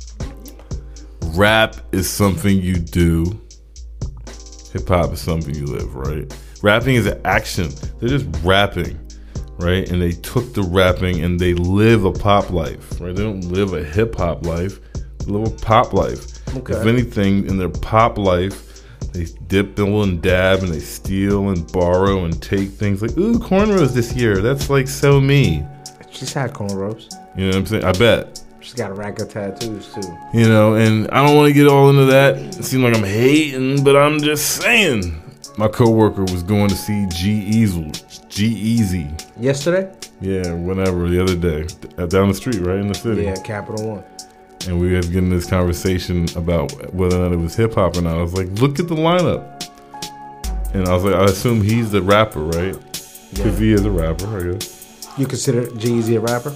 Rap is something you do. Hip hop is something you live, right? Rapping is an action. They're just rapping, right? And they took the rapping and they live a pop life, right? They don't live a hip hop life. They live a pop life. Okay. If anything, in their pop life, they dip, dabble, and dab, and they steal and borrow and take things like, ooh, cornrows this year. That's like so me. She's had cornrows. You know what I'm saying? I bet. She's got a rack of tattoos too. You know, and I don't want to get all into that. It seems like I'm hating, but I'm just saying. My coworker was going to see G-Eazy. G-Eazy. Yesterday? Yeah, whenever, the other day. Down the street, right in the city. Yeah, Capital One. And we was getting this conversation about whether or not it was hip-hop or not. I was like, look at the lineup. And I was like, I assume he's the rapper, right? Because yeah. he is a rapper, I guess. You consider G-Eazy a rapper?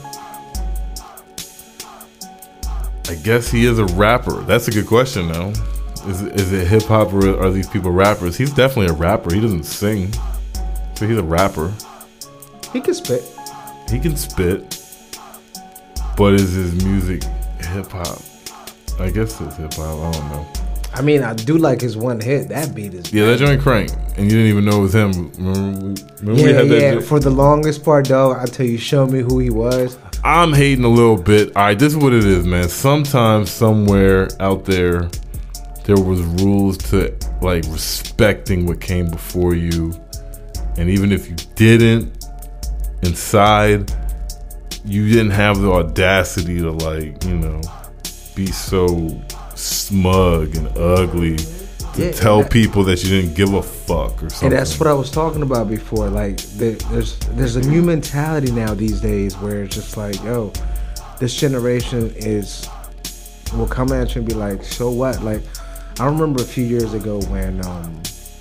I guess he is a rapper. That's a good question, though. Is it, is it hip hop or are these people rappers? He's definitely a rapper. He doesn't sing, so he's a rapper. He can spit. He can spit, but is his music hip hop? I guess it's hip hop. I don't know. I mean, I do like his one hit. That beat is. Yeah, that joint crank, and you didn't even know it was him. Remember, we, remember yeah, we had that yeah. joint? For the longest part, though, I tell you, show me who he was. I'm hating a little bit. All right, this is what it is, man. Sometimes, somewhere out there, there was rules to like respecting what came before you, and even if you didn't, inside, you didn't have the audacity to like, you know, be so smug and ugly to yeah, tell that, people that you didn't give a fuck or something. And that's what I was talking about before. Like, the, there's there's a new mentality now these days where it's just like, yo, this generation is will come at you and be like, so what? Like, I remember a few years ago when um,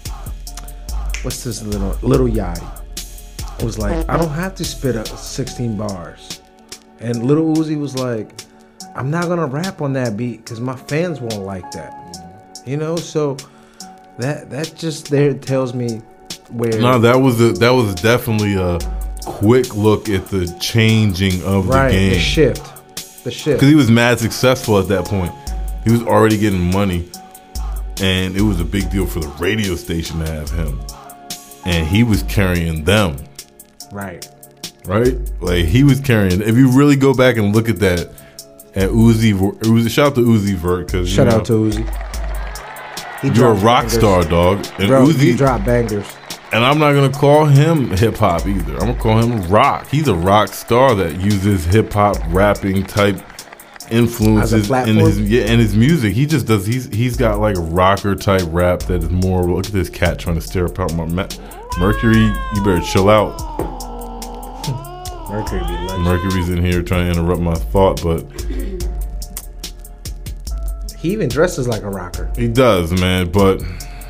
what's this little little Yachty? It was like, I don't have to spit up sixteen bars, and Lil Uzi was like, I'm not gonna rap on that beat because my fans won't like that. You know, so that that just there tells me where. No, that was a, that was definitely a quick look at the changing of right, the game. the shift, the shift. Because he was mad successful at that point. He was already getting money, and it was a big deal for the radio station to have him, and he was carrying them. Right. Right. Like he was carrying. If you really go back and look at that, at Uzi, Uzi shout out to Uzi Vert because shout know, out to Uzi. He you're a rock bangers. star, dog. And Bro, Uzi, he dropped bangers. And I'm not gonna call him hip hop either. I'm gonna call him rock. He's a rock star that uses hip hop rapping type influences in his yeah and his music. He just does. He's he's got like a rocker type rap that is more. Look at this cat trying to stare up out my ma- Mercury. You better chill out. Mercury be legend. Mercury's in here trying to interrupt my thought, but he even dresses like a rocker. He does, man, but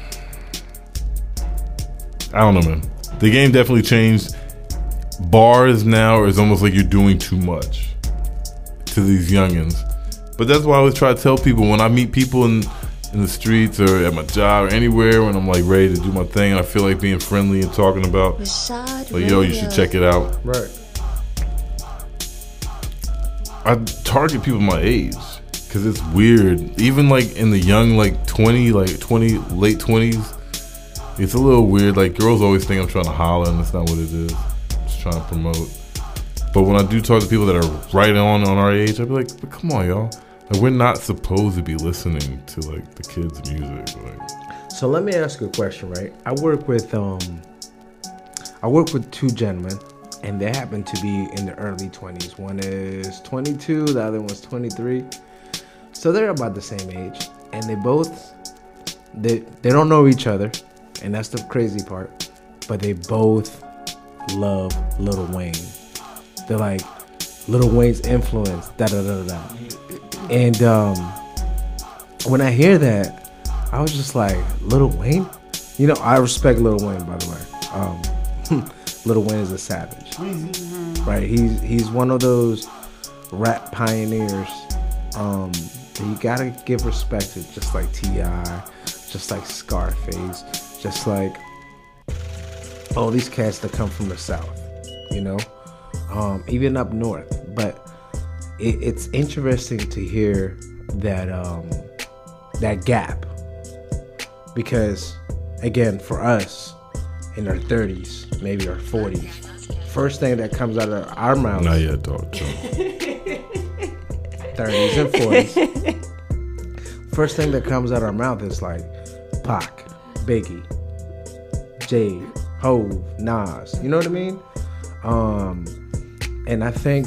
I don't know, man. The game definitely changed. Bars now is almost like you're doing too much to these youngins. But that's why I always try to tell people when I meet people in in the streets or at my job or anywhere when I'm like ready to do my thing and I feel like being friendly and talking about like, yo, you should check it out. Right. I target people my age because it's weird. Even like in the young, like twenty, like twenty, late twenties, it's a little weird. Like girls always think I'm trying to holler, and that's not what it is. I'm just trying to promote. But when I do talk to people that are right on on our age, I'd be like, but come on, y'all. Like we're not supposed to be listening to like the kids' music. Like, so let me ask you a question, right? I work with um, I work with two gentlemen. And they happen to be in the early twenties. One is twenty-two, the other one's twenty-three. So they're about the same age. And they both, they, they don't know each other. And that's the crazy part. But they both love Lil Wayne. They're like, Lil Wayne's influence, da da da da. And um, when I hear that, I was just like, Lil Wayne? You know, I respect Lil Wayne, by the way. Um, Lil Wayne is a savage, right? He's he's one of those rap pioneers um, that you gotta give respect to, just like T I, just like Scarface, just like all these cats that come from the South, you know, um, even up north. But it, it's interesting to hear that um, that gap, because again, for us, in our thirties, maybe our forties, first thing that comes out of our mouths. Not yet, dog. thirties and forties. First thing that comes out of our mouth is like Pac, Biggie, Jay, Hove, Nas. You know what I mean? Um, and I think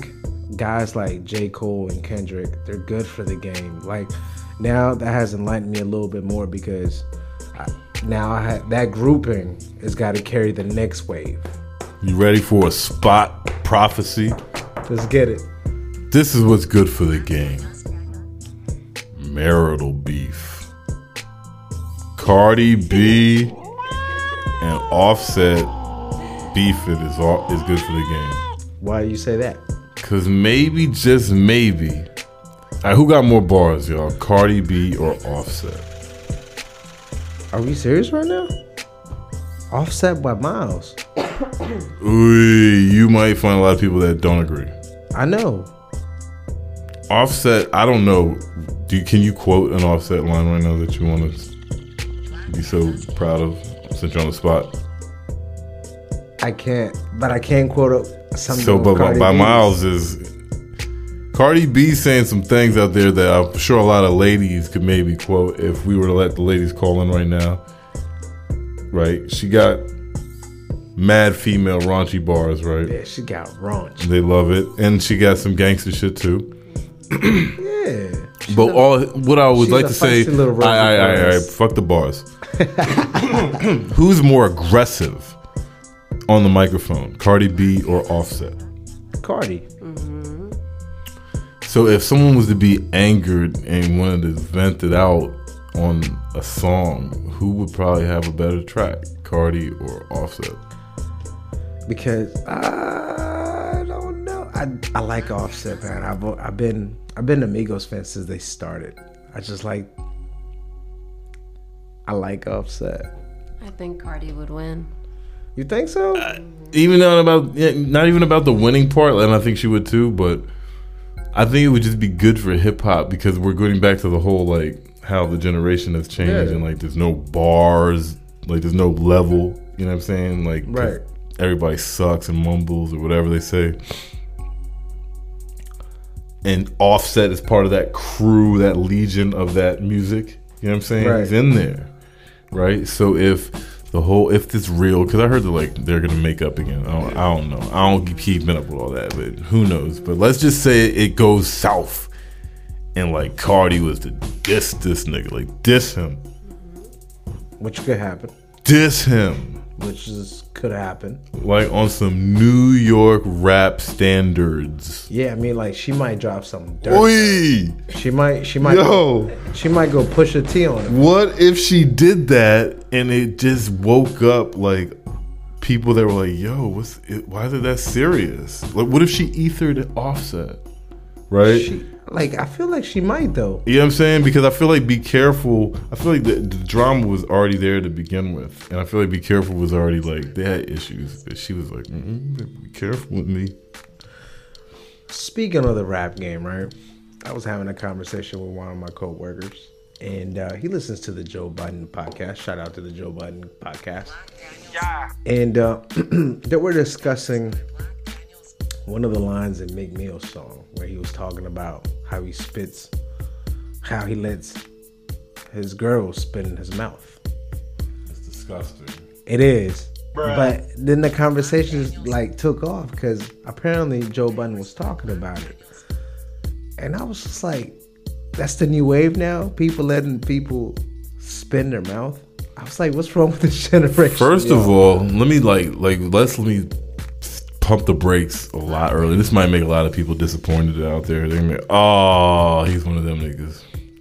guys like J. Cole and Kendrick, they're good for the game. Like now that has enlightened me a little bit more because I, now I ha- that grouping has got to carry the next wave. You ready for a spot prophecy? Let's get it. This is what's good for the game. Marital beef. Cardi B and Offset beefing is all is good for the game. Why do you say that? Cause maybe, just maybe. All right, who got more bars, y'all? Cardi B or Offset? Are we serious right now? Offset by miles. Ooh, you might find a lot of people that don't agree. I know. Offset, I don't know. Do you, can you quote an Offset line right now that you want to be so proud of since you're on the spot? I can't, but I can quote something. So, but Cardi by B's. miles is Cardi B saying some things out there that I'm sure a lot of ladies could maybe quote if we were to let the ladies call in right now. Right? She got mad female raunchy bars, right? Yeah, she got raunch. They love it, and she got some gangster shit too. Yeah. But all what I would like to say, I, I, I, I, fuck the bars. Who's more aggressive on the microphone, Cardi B or Offset? Cardi. Mm-hmm. So if someone was to be angered and wanted to vent it out on a song, who would probably have a better track, Cardi or Offset? Because I don't know. I I like Offset, man. I've I've been I've been a Migos fan since they started. I just like I like Offset. I think Cardi would win. You think so? Uh, even not about yeah, not even about the winning part, and I think she would too. But I think it would just be good for hip hop because we're going back to the whole like how the generation has changed Yeah. and like there's no bars, like there's no level. You know what I'm saying? Like Right. everybody sucks and mumbles or whatever they say. And Offset is part of that crew, that legion of that music. You know what I'm saying? Right. He's in there, right? So if the whole, if this real, because I heard that like they're gonna make up again. I don't, I don't know. I don't keep keeping up with all that, but who knows? But let's just say it goes south, and like Cardi was to diss this nigga, like diss him, Which could happen. diss him. Which is could happen. Like on some New York rap standards. Yeah, I mean, like she might drop some dirt. Oi! She might. She might. Yo. She might go push a T on it. What if she did that and it just woke up like people that were like, "Yo, what's it, why is it that serious?" Like, what if she ethered Offset, right? She, like I feel like she might though. You know what I'm saying? Because I feel like Be Careful, I feel like the, the drama was already there to begin with. And I feel like Be Careful was already like, they had issues. But she was like, mm, be careful with me. Speaking of the rap game, right? I was having a conversation with one of my coworkers, and uh, he listens to the Joe Budden podcast. Shout out to the Joe Budden podcast. Yeah. And uh, they were discussing one of the lines in Meek Mill's song where he was talking about how he spits, how he lets his girl spit in his mouth. It's disgusting. It is. Bruh. But then the conversation like took off because apparently Joe Budden was talking about it. And I was just like, that's the new wave now? People letting people spit in their mouth? I was like, what's wrong with this generation? First yo? of all, let me like, like, let's let me pump the brakes a lot early. This might make a lot of people disappointed out there. They're gonna be, oh, he's one of them niggas.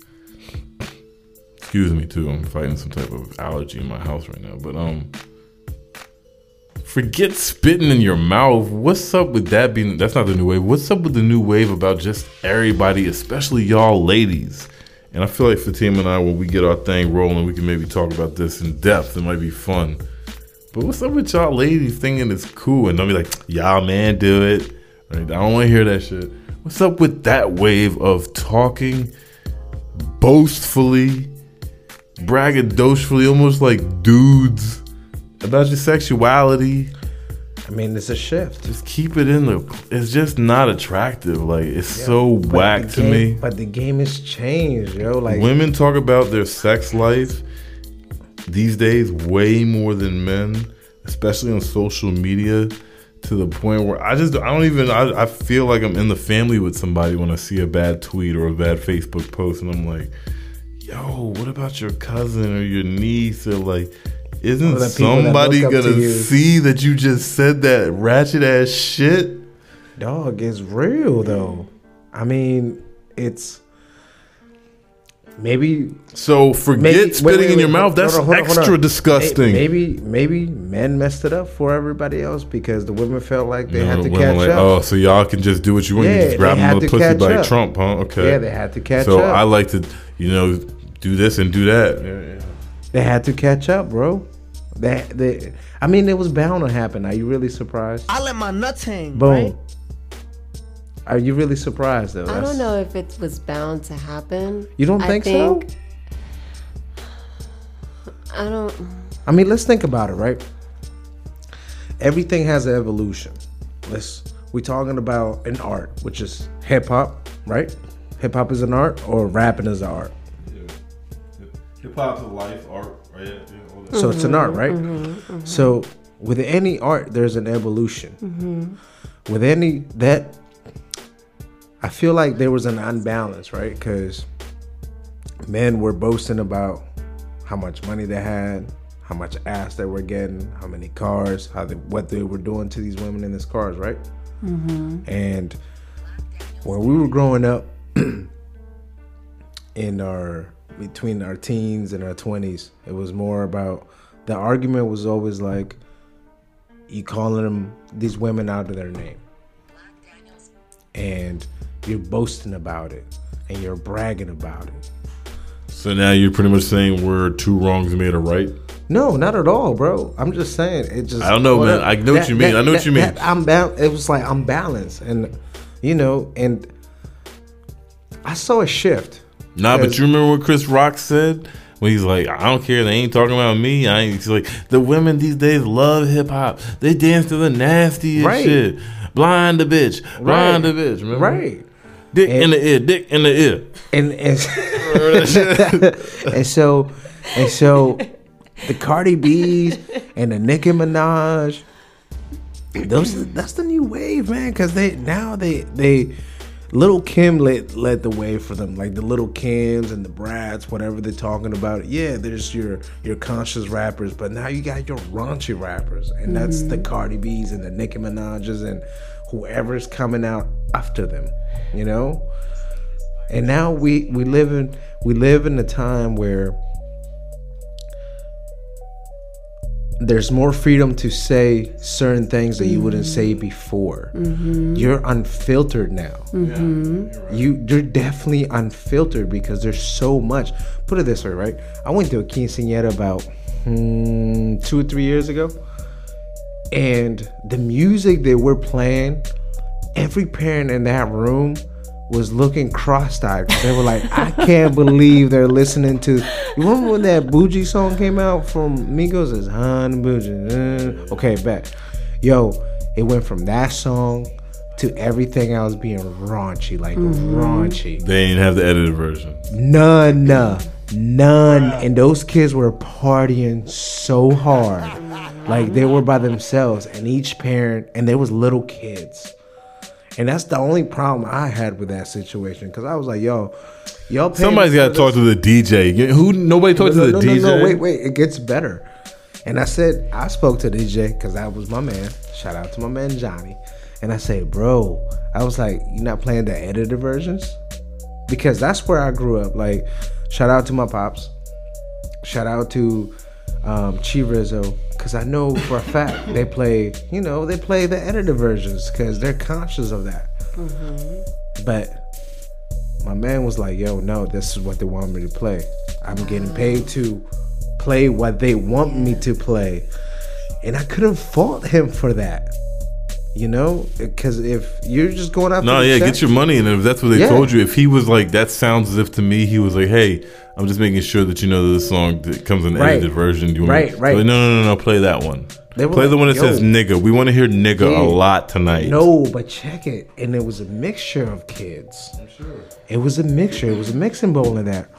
Excuse me too. I'm fighting some type of allergy in my house right now. But um, forget spitting in your mouth. What's up with that being? That's not the new wave. What's up with the new wave about just everybody, especially y'all ladies? And I feel like Fatima and I, when we get our thing rolling, we can maybe talk about this in depth. It might be fun. But what's up with y'all ladies thinking it's cool and don't be like, y'all man do it. Right? I don't want to hear that shit. What's up with that wave of talking boastfully, braggadociously, almost like dudes about your sexuality? I mean, it's a shift. Just keep it in the. It's just not attractive. Like it's Yeah, so but whack the to game- me. But the game has changed, yo. Like Women talk about their sex life these days way more than men, especially on social media, to the point where I just I don't even I, I feel like I'm in the family with somebody when I see a bad tweet or a bad Facebook post, and I'm like, yo, what about your cousin or your niece, or like, isn't somebody gonna to see that you just said that ratchet ass shit? Dog, it's real though. I mean, it's maybe. So forget maybe, spitting wait, wait, wait, in your wait, mouth. That's hold on, hold on, extra disgusting. Maybe, maybe men messed it up for everybody else because the women felt like they you know, had to catch like, up. Oh, so y'all can just do what you want. Yeah, you just grab them on the pussy like up. Trump, huh? Okay. Yeah, they had to catch so up. So I like to, you know, do this and do that. Yeah, yeah. They had to catch up, bro. They, they, I mean, it was bound to happen. Are you really surprised? I let my nuts hang. Boom. Right? Are you really surprised though? I don't know if it was bound to happen. You don't think, think so? I don't. I mean, let's think about it, right? Everything has an evolution. Let's. We're talking about an art, which is hip hop, right? Hip hop is an art, or rapping is an art. Yeah. Hip hop's a life art, right? Yeah, so mm-hmm, it's an art, right? Mm-hmm, mm-hmm. So with any art, there's an evolution. Mm-hmm. With any that. I feel like there was an unbalance, right? Because men were boasting about how much money they had, how much ass they were getting, how many cars, how they, what they were doing to these women in these cars, right? Mm-hmm. And when we were growing up in our between our teens and our twenties, it was more about the argument was always like you calling them these women out of their name, and you're boasting about it and you're bragging about it. So now you're pretty much saying we're two wrongs made a right? No, not at all, bro. I'm just saying it just. I don't know, man. I know that, what you mean. That, I know that, what you mean. That, I'm ba- It was like I'm balanced, and you know, and I saw a shift. Nah, but you remember what Chris Rock said when he's like, "I don't care. They ain't talking about me." I ain't. He's like, the women these days love hip hop. They dance to the nastiest right. shit. Blind the bitch. Blind right. the bitch. Remember? Right. Dick and, in the ear, dick in the ear, and and, and so and so the Cardi B's and the Nicki Minaj, those that's the new wave, man. Because they now they they Little Kim led led the way for them, like the Little Kims and the Brats, whatever they're talking about. Yeah, there's your your conscious rappers, but now you got your raunchy rappers, and mm-hmm. that's the Cardi B's and the Nicki Minaj's and whoever's coming out after them, you know. And now we we live in we live in a time where there's more freedom to say certain things that you mm-hmm. wouldn't say before. Mm-hmm. You're unfiltered now. Mm-hmm. Yeah, you're, right. you you're definitely unfiltered because there's so much. Put it this way, right? I went to a quinceañera about hmm, two or three years ago. And the music they were playing, every parent in that room was looking cross-eyed. They were like, I can't believe they're listening to... You remember when that Bougie song came out from Migos? It's Honey Bougie. Okay, bet. Yo, it went from that song to everything else being raunchy, like mm-hmm. raunchy. They didn't have the edited version. None. None. And those kids were partying so hard. Like they were by themselves, and each parent, and there was little kids. And that's the only problem I had with that situation, because I was like, yo, y'all paying somebody's got to talk to the D J. Who? Nobody talks no, to no, the no, D J? No, no, wait, wait. It gets better. And I said, I spoke to the D J because that was my man. Shout out to my man, Johnny. And I said, bro, I was like, you're not playing the edited versions? Because that's where I grew up. Like, shout out to my pops. Shout out to um, Chi Rizzo. Because I know for a fact they play, you know, they play the edited versions because they're conscious of that. Mm-hmm. But my man was like, yo, no, this is what they want me to play. I'm getting paid to play what they want me to play. And I couldn't fault him for that. You know, because if you're just going out, no, yeah, check, get your money, and if that's what they yeah. told you, if he was like, that sounds as if to me he was like, hey, I'm just making sure that you know that this song that comes in an right. edited version. Do you want right, me? right. Like, no, no, no, no, play that one. Play like, the one that says nigga. We want to hear nigga yeah. a lot tonight. No, but check it, and it was a mixture of kids. I'm sure it was a mixture. It was a mixing bowl in that.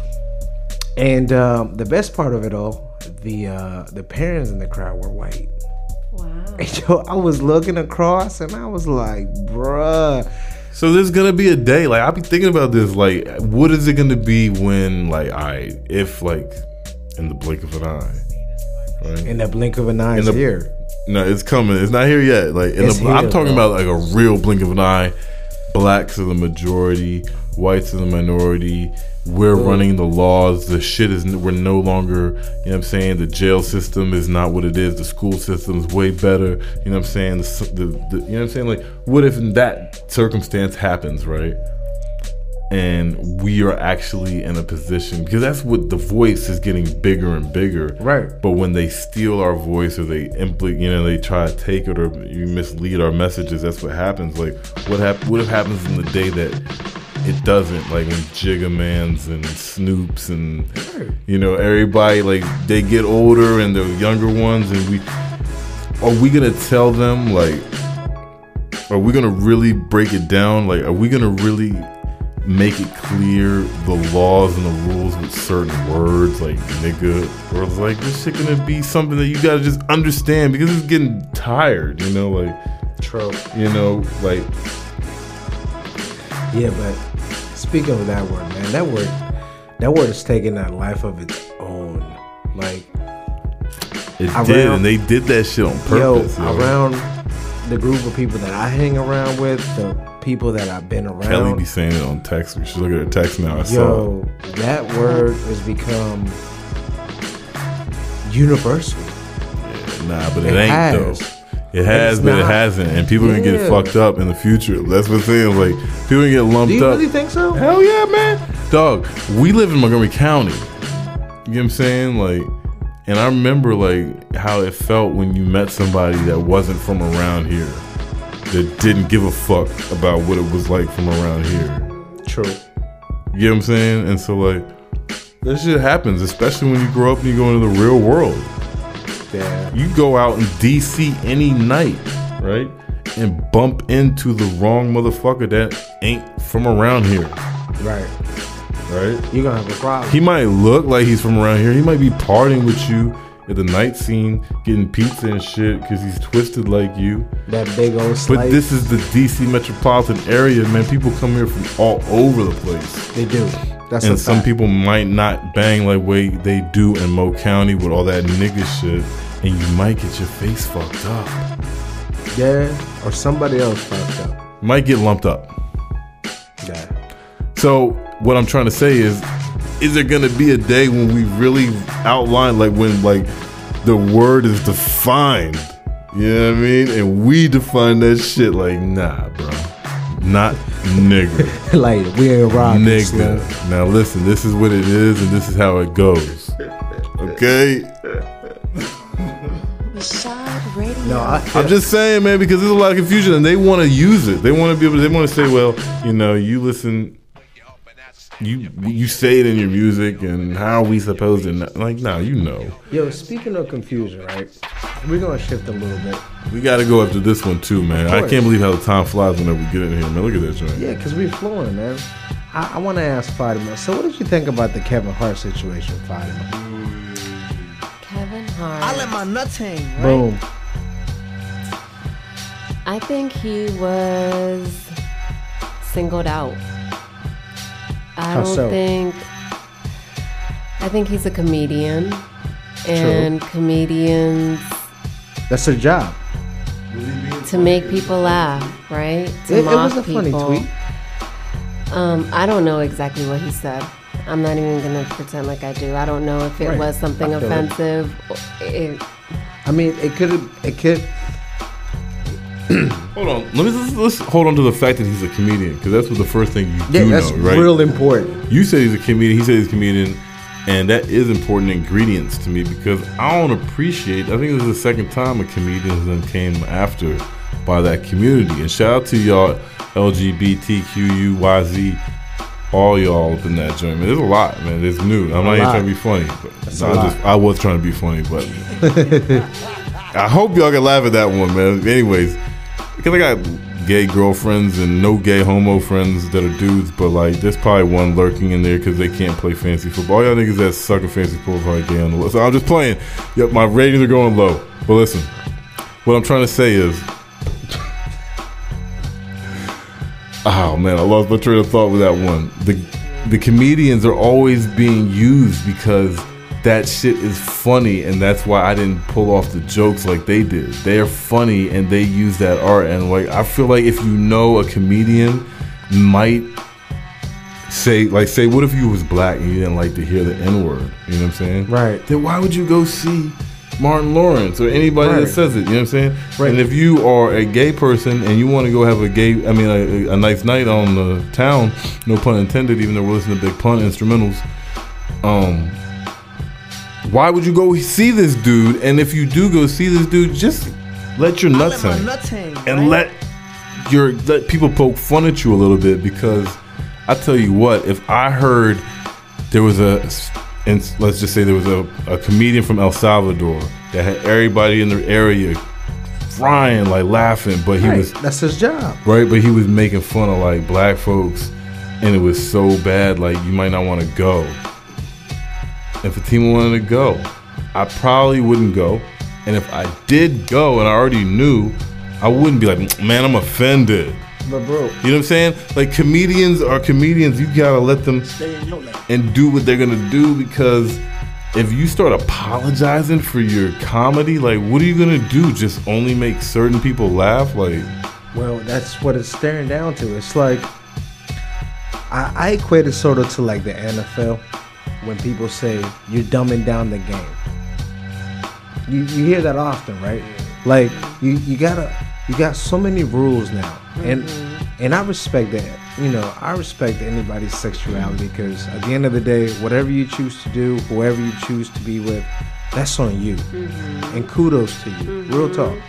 And um, the best part of it all, the uh, the parents in the crowd were white. Wow. And yo, I was looking across and I was like, bruh. So there's gonna be a day, like, I'll be thinking about this, like, what is it gonna be when, like, I, if, like, in the blink of an eye, right? In the blink of an eye, it's the, here. No, it's coming. It's not here yet. Like, in It's the, here, I'm talking bro. about, like, a real blink of an eye. Blacks are the majority, whites are the minority. We're Ooh. running the laws. The shit is, we're no longer, you know what I'm saying? The jail system is not what it is. The school system's way better. You know what I'm saying? The, the, the, you know what I'm saying? Like, what if in that circumstance happens, right? And we are actually in a position, because that's what the voice is getting bigger and bigger. Right. But when they steal our voice or they impl- you know, they try to take it or you mislead our messages, that's what happens. Like, what hap- what if happens in the day that it doesn't? Like when Jiggamans and Snoops and, you know, everybody, like, they get older and the younger ones, and we, are we gonna tell them, like, are we gonna really break it down? Like, are we gonna really make it clear the laws and the rules with certain words like nigga, or it's like this shit gonna be something that you gotta just understand because it's getting tired, you know, like True. You know, like yeah, but speaking of that word, man, that word that word is taking a life of its own. Like it around, did, and they did that shit on purpose. Yo, yo. around the group of people that I hang around with, the people that I've been around. Kelly be saying it on text. We should look at her text now. I saw Yo, that word has become universal. Yeah, nah, but it, It ain't has. though. It has, It's but it not. hasn't, and people are gonna get Yeah. fucked up in the future. That's what I'm saying. Like people gonna get lumped Do you up. really think so? Hell yeah, man. Dog, we live in Montgomery County. You know what I'm saying? Like, and I remember like how it felt when you met somebody that wasn't from around here, that didn't give a fuck about what it was like from around here. True. You get what I'm saying? And so like that shit happens, especially when you grow up and you go into the real world. Yeah. You go out in D C any night, right? And bump into the wrong motherfucker that ain't from around here. Right. Right? You're gonna have a problem. He might look like he's from around here. He might be partying with you at the night scene, getting pizza and shit because he's twisted like you. That big old slice. But this is the D C metropolitan area, man. People come here from all over the place. They do. That's and a some fact. people might not bang like way they do in Mo County with all that nigga shit, and you might get your face fucked up. Yeah, or somebody else fucked up. You might get lumped up. Yeah. So what I'm trying to say is, is there gonna be a day when we really outline, like when like the word is defined? You know what I mean? And we define that shit like, nah, bro. Not nigga. Like we ain't rocking. Nigga. Slim. Now listen, this is what it is and this is how it goes. Okay? Rashad Radio. No, I, I'm just saying, man, because there's a lot of confusion and they want to use it. They want to be able to, they want to say, well, you know, you listen, you you say it in your music, and how are we supposed to know? Like, nah, you know. Yo, speaking of confusion, right? We're gonna shift a little bit. We got to go up to this one too, man. I can't believe how the time flies whenever we get in here, man. Look at that joint. Yeah, because we're flowing, man. I, I want to ask Fatima. So, what did you think about the Kevin Hart situation, Fatima? Kevin Hart. I let my nuts hang, right? Boom. I think he was singled out. I How don't so? think. I think he's a comedian, and comedians That's their job. to make people laugh, right? To It, it mock was a funny people. tweet. Um, I don't know exactly what he said. I'm not even gonna pretend like I do. I don't know if it Right. was something I feel it. offensive. or It, I mean, it could have. It could. Hold on. Let me let's, let's hold on to the fact that he's a comedian, because that's what the first thing you Yeah, do that's know, right? real important. You said he's a comedian. He said he's a comedian, and that is important ingredients to me because I don't appreciate. I think this is the second time a comedian then came after by that community. And shout out to y'all L G B T Q U Y Z, all y'all up in that joint. Man, there's a lot, man. It's new. I'm not even lot. trying to be funny, but That's no, a I lot. just I was trying to be funny, but I hope y'all can laugh at that one, man. Anyways, because I got gay girlfriends and no gay homo friends that are dudes, but like there's probably one lurking in there because they can't play fantasy football. All y'all niggas that suck at fantasy football are probably gay on the low. So I'm just playing. Yep, my ratings are going low. But listen, what I'm trying to say is, oh man, I lost my train of thought with that one. The the comedians are always being used because that shit is funny, and that's why I didn't pull off the jokes like they did. They're funny and they use that art, and like I feel like if you know a comedian might say, like say, what if you was black and you didn't like to hear the N-word? You know what I'm saying? Right. Then why would you go see Martin Lawrence or anybody Right. that says it? You know what I'm saying? Right. And if you are a gay person and you want to go have a gay, I mean, a, a nice night on the town, no pun intended, even though we're listening to Big Pun instrumentals, um, why would you go see this dude? And if you do go see this dude, just let your nuts let my hang, nuts hang, and right? let your let people poke fun at you a little bit, because I tell you what, if I heard there was a, and let's just say there was a, a comedian from El Salvador that had everybody in the area crying, like laughing, but he Right. was That's his job. right, but he was making fun of like black folks, and it was so bad, like you might not want to go. If Fatima wanted to go, I probably wouldn't go. And if I did go and I already knew, I wouldn't be like, man, I'm offended. But bro, You know what I'm saying? Like comedians are comedians. You gotta let them Stay in your lane. and do what they're gonna do, because if you start apologizing for your comedy, like what are you gonna do? Just only make certain people laugh? Like, well, that's what it's staring down to. It's like I, I equate it sort of to like the N F L when people say you're dumbing down the game. You you hear that often, right? Like you, you gotta you got so many rules now, and and I respect that. You know, I respect anybody's sexuality, because at the end of the day, whatever you choose to do, whoever you choose to be with, that's on you. And kudos to you. Real talk.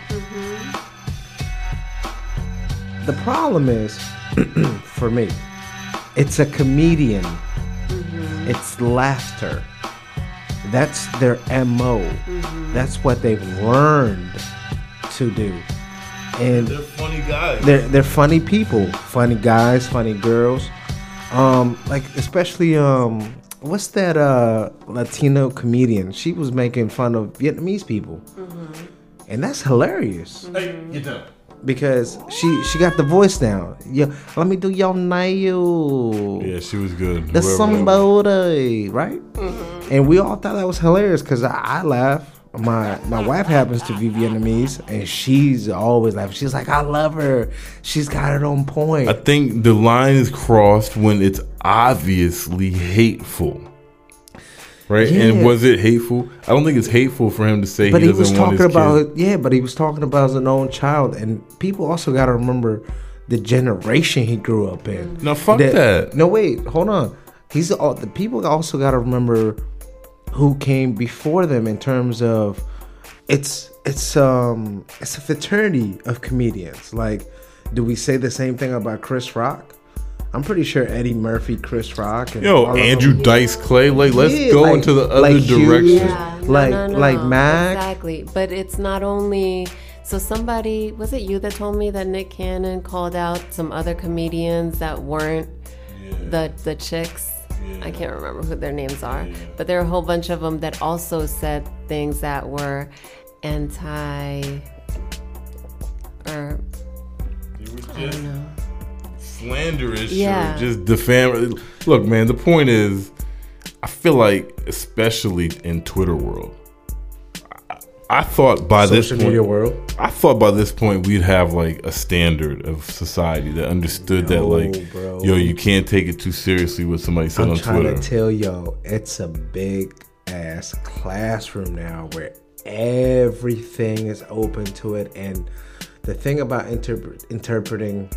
The problem is, for me, it's a comedian. It's laughter. That's their M O. That's what they've learned to do. And they're funny guys. They're they're funny people, funny guys, funny girls. Um, like especially um, what's that uh Latino comedian? She was making fun of Vietnamese people, and that's hilarious. Hey, get down. Because she she got the voice down. Yeah, let me do your nail. Yeah, she was good. The Whoever- somebody, right? And we all thought that was hilarious because I, I laugh. My my wife happens to be Vietnamese, and she's always laughing. She's like, I love her. She's got it on point. I think the line is crossed when it's obviously hateful. Right? Yeah. And was it hateful? I don't think it's hateful for him to say But he he doesn't was want talking his about kid. yeah, but he was talking about his own child, and people also got to remember the generation he grew up in. No, fuck that. No, wait, hold on. He's all the people also got to remember who came before them in terms of it's it's um it's a fraternity of comedians. Like, do we say the same thing about Chris Rock? I'm pretty sure Eddie Murphy, Chris Rock, and Yo, all of Andrew them- Dice Clay. Like, let's Yeah, go like- into the other like Hugh, direction. Yeah, no, like no, no, like Mac. Exactly. But it's not only so somebody was it you that told me that Nick Cannon called out some other comedians that weren't the the chicks? I can't remember who their names are, but there are a whole bunch of them that also said things that were anti or I don't know. Slanderous, Yeah. or just defam. Look, man, the point is, I feel like, especially in Twitter world, I, I thought by this Social point, media world? I thought by this point we'd have like a standard of society that understood that, No, like, bro. yo, you can't take it too seriously what somebody said I'm on trying Twitter. to tell y'all, it's a big ass classroom now where everything is open to it, and the thing about interpret interpreting.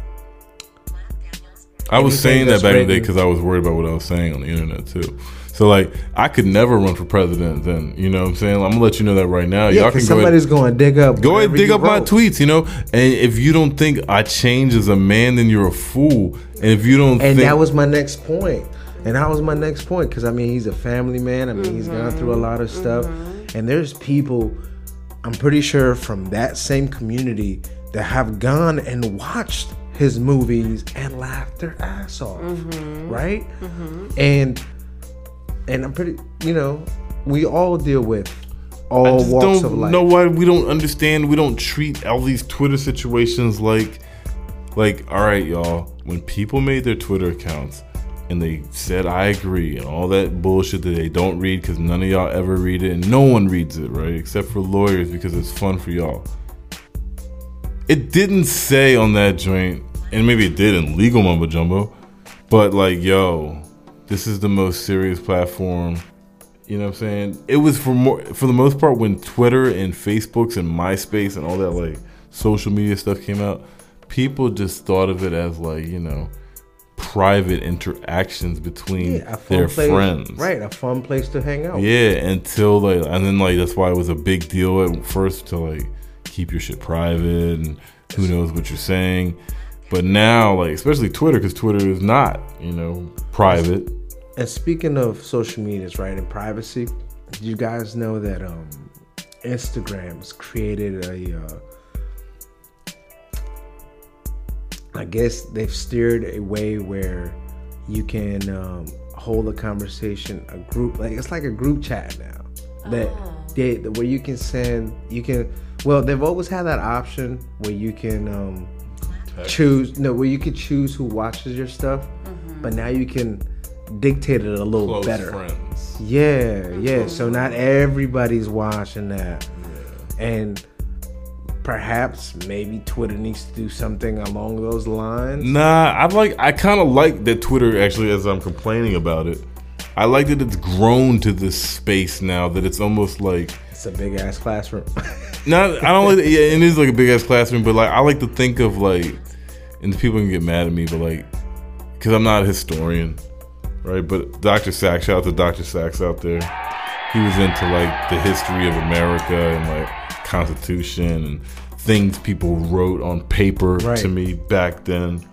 I was anything saying that that's back in the day written- because I was worried about what I was saying on the internet too. So like, I could never run for president. Then you know what I'm saying. I'm gonna let you know that right now. Yeah, Y'all can because go ahead- somebody's going to dig up. Go ahead, whatever dig you up my wrote. tweets, you know. And if you don't think I change as a man, then you're a fool. And if you don't And think that was my next point. And that was my next point because I mean he's a family man. I mean he's gone through a lot of stuff, and there's people, I'm pretty sure from that same community that have gone and watched his movies and laughed their ass off, right? And and I'm pretty, you know, we all deal with all I just walks don't of life. know why we don't understand. We don't treat all these Twitter situations like, like, all right, y'all. When people made their Twitter accounts and they said, I agree, and all that bullshit that they don't read because none of y'all ever read it, and no one reads it, right? Except for lawyers because it's fun for y'all. It didn't say on that joint, and maybe it did in legal mumbo jumbo, but like, yo, this is the most serious platform. You know what I'm saying? It was for more, for the most part, when Twitter and Facebooks and MySpace and all that like social media stuff came out, people just thought of it as like, you know, private interactions between Yeah, a fun their place, friends. right? A fun place to hang out. Yeah, until like, and then like that's why it was a big deal at first to like keep your shit private and who knows what you're saying. But now, like especially Twitter, because Twitter is not, you know, private. And speaking of social medias, right, and privacy, did you guys know that um, Instagram's created a, uh, I guess they've steered a way where you can um, hold a conversation, a group, like it's like a group chat now. That Oh. they, where you can send, you can, well, they've always had that option where you can um, choose, no, where you can choose who watches your stuff, but now you can dictate it a little Close better. friends. Yeah, yeah. So not everybody's watching that, and perhaps maybe Twitter needs to do something along those lines. Nah, I like. I kind of like that Twitter actually, as I'm complaining about it, I like that it's grown to this space now that it's almost like It's a big ass classroom. not. I don't like. Yeah, it is like a big ass classroom, but like I like to think of like, and people can get mad at me, but like, because I'm not a historian, right? But Doctor Sachs, shout out to Doctor Sachs out there. He was into like the history of America and like Constitution and things people wrote on paper. Right. To me back then.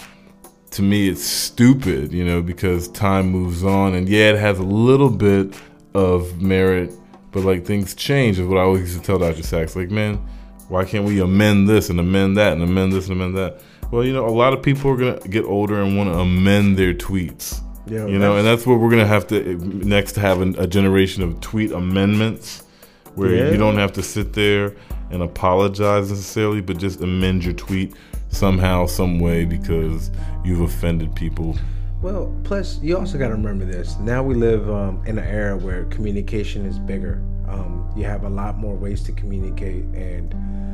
To me, it's stupid, you know, because time moves on, and yeah, it has a little bit of merit, but like things change. Is what I always used to tell Doctor Sachs. Like, man, why can't we amend this and amend that and amend this and amend that? Well, you know, a lot of people are gonna get older and want to amend their tweets. Yeah, you know, and that's what we're gonna have to next have a, a generation of tweet amendments, where Yeah. you don't have to sit there and apologize necessarily, but just amend your tweet somehow, some way, because you've offended people. Well, plus you also got to remember this. Now we live um, in an era where communication is bigger. Um, you have a lot more ways to communicate and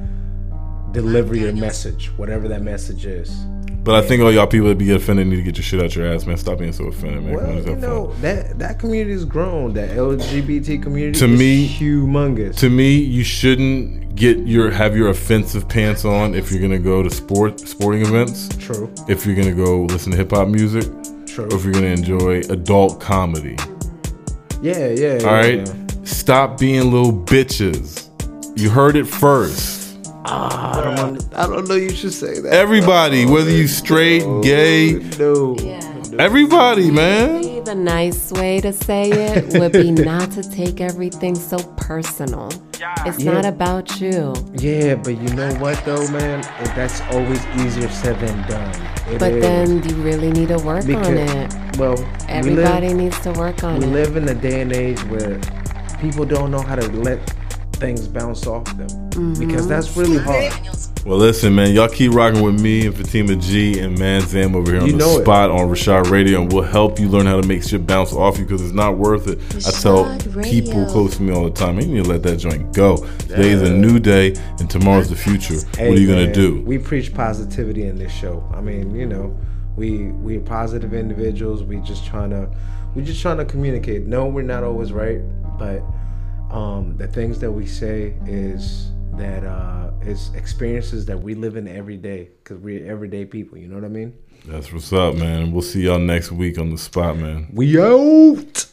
deliver your message, whatever that message is. But I think all y'all people that be offended need to get your shit out your ass, man. Stop being so offended, man. Come on, Well, just you have know, fun. that that community has grown. That L G B T community To is me- humongous. To me, you shouldn't get your have your offensive pants on if you're gonna go to sport sporting events. True. If you're gonna go listen to hip hop music. True. Or if you're gonna enjoy adult comedy. Yeah, yeah. All right. yeah. Stop being little bitches. You heard it first. Ah, I don't, want- I don't know. You should say that. Everybody, whether you straight, gay, No. everybody, man. The nice way to say it would be not to take everything so personal. It's Yeah. not about you. Yeah, but you know what though, man? That's always easier said than done. It But is. then you really need to work Because- on it. Well, we Everybody live- needs to work on We it. live in a day and age where people don't know how to let things bounce off them, because that's really hard. Well, listen, man, y'all keep rocking with me and Fatima G and Man Zam over here on You the know it. spot on Rashad Radio, and we'll help you learn how to make shit bounce off you, because it's not worth it. I tell Rashad people Radio. close to me all the time, you need to let that joint go. Today is a new day, and tomorrow's the future. Hey, what are you gonna man, do? We preach positivity in this show. I mean, you know, we we're positive individuals. We just trying to we just trying to communicate. No, we're not always right, but um, the things that we say is that uh, is experiences that we live in every day, because we're everyday people. You know what I mean? That's what's up, man. We'll see y'all next week on the spot, man. We out.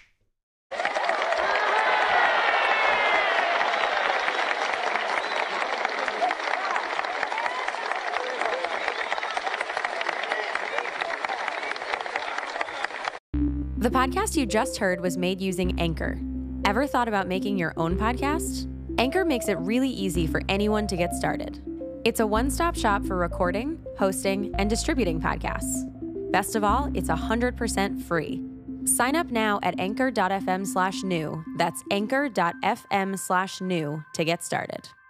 The podcast you just heard was made using Anchor. Ever thought about making your own podcast? Anchor makes it really easy for anyone to get started. It's a one-stop shop for recording, hosting, and distributing podcasts. Best of all, it's one hundred percent free. Sign up now at anchor.fm slash new. That's anchor.fm slash new to get started.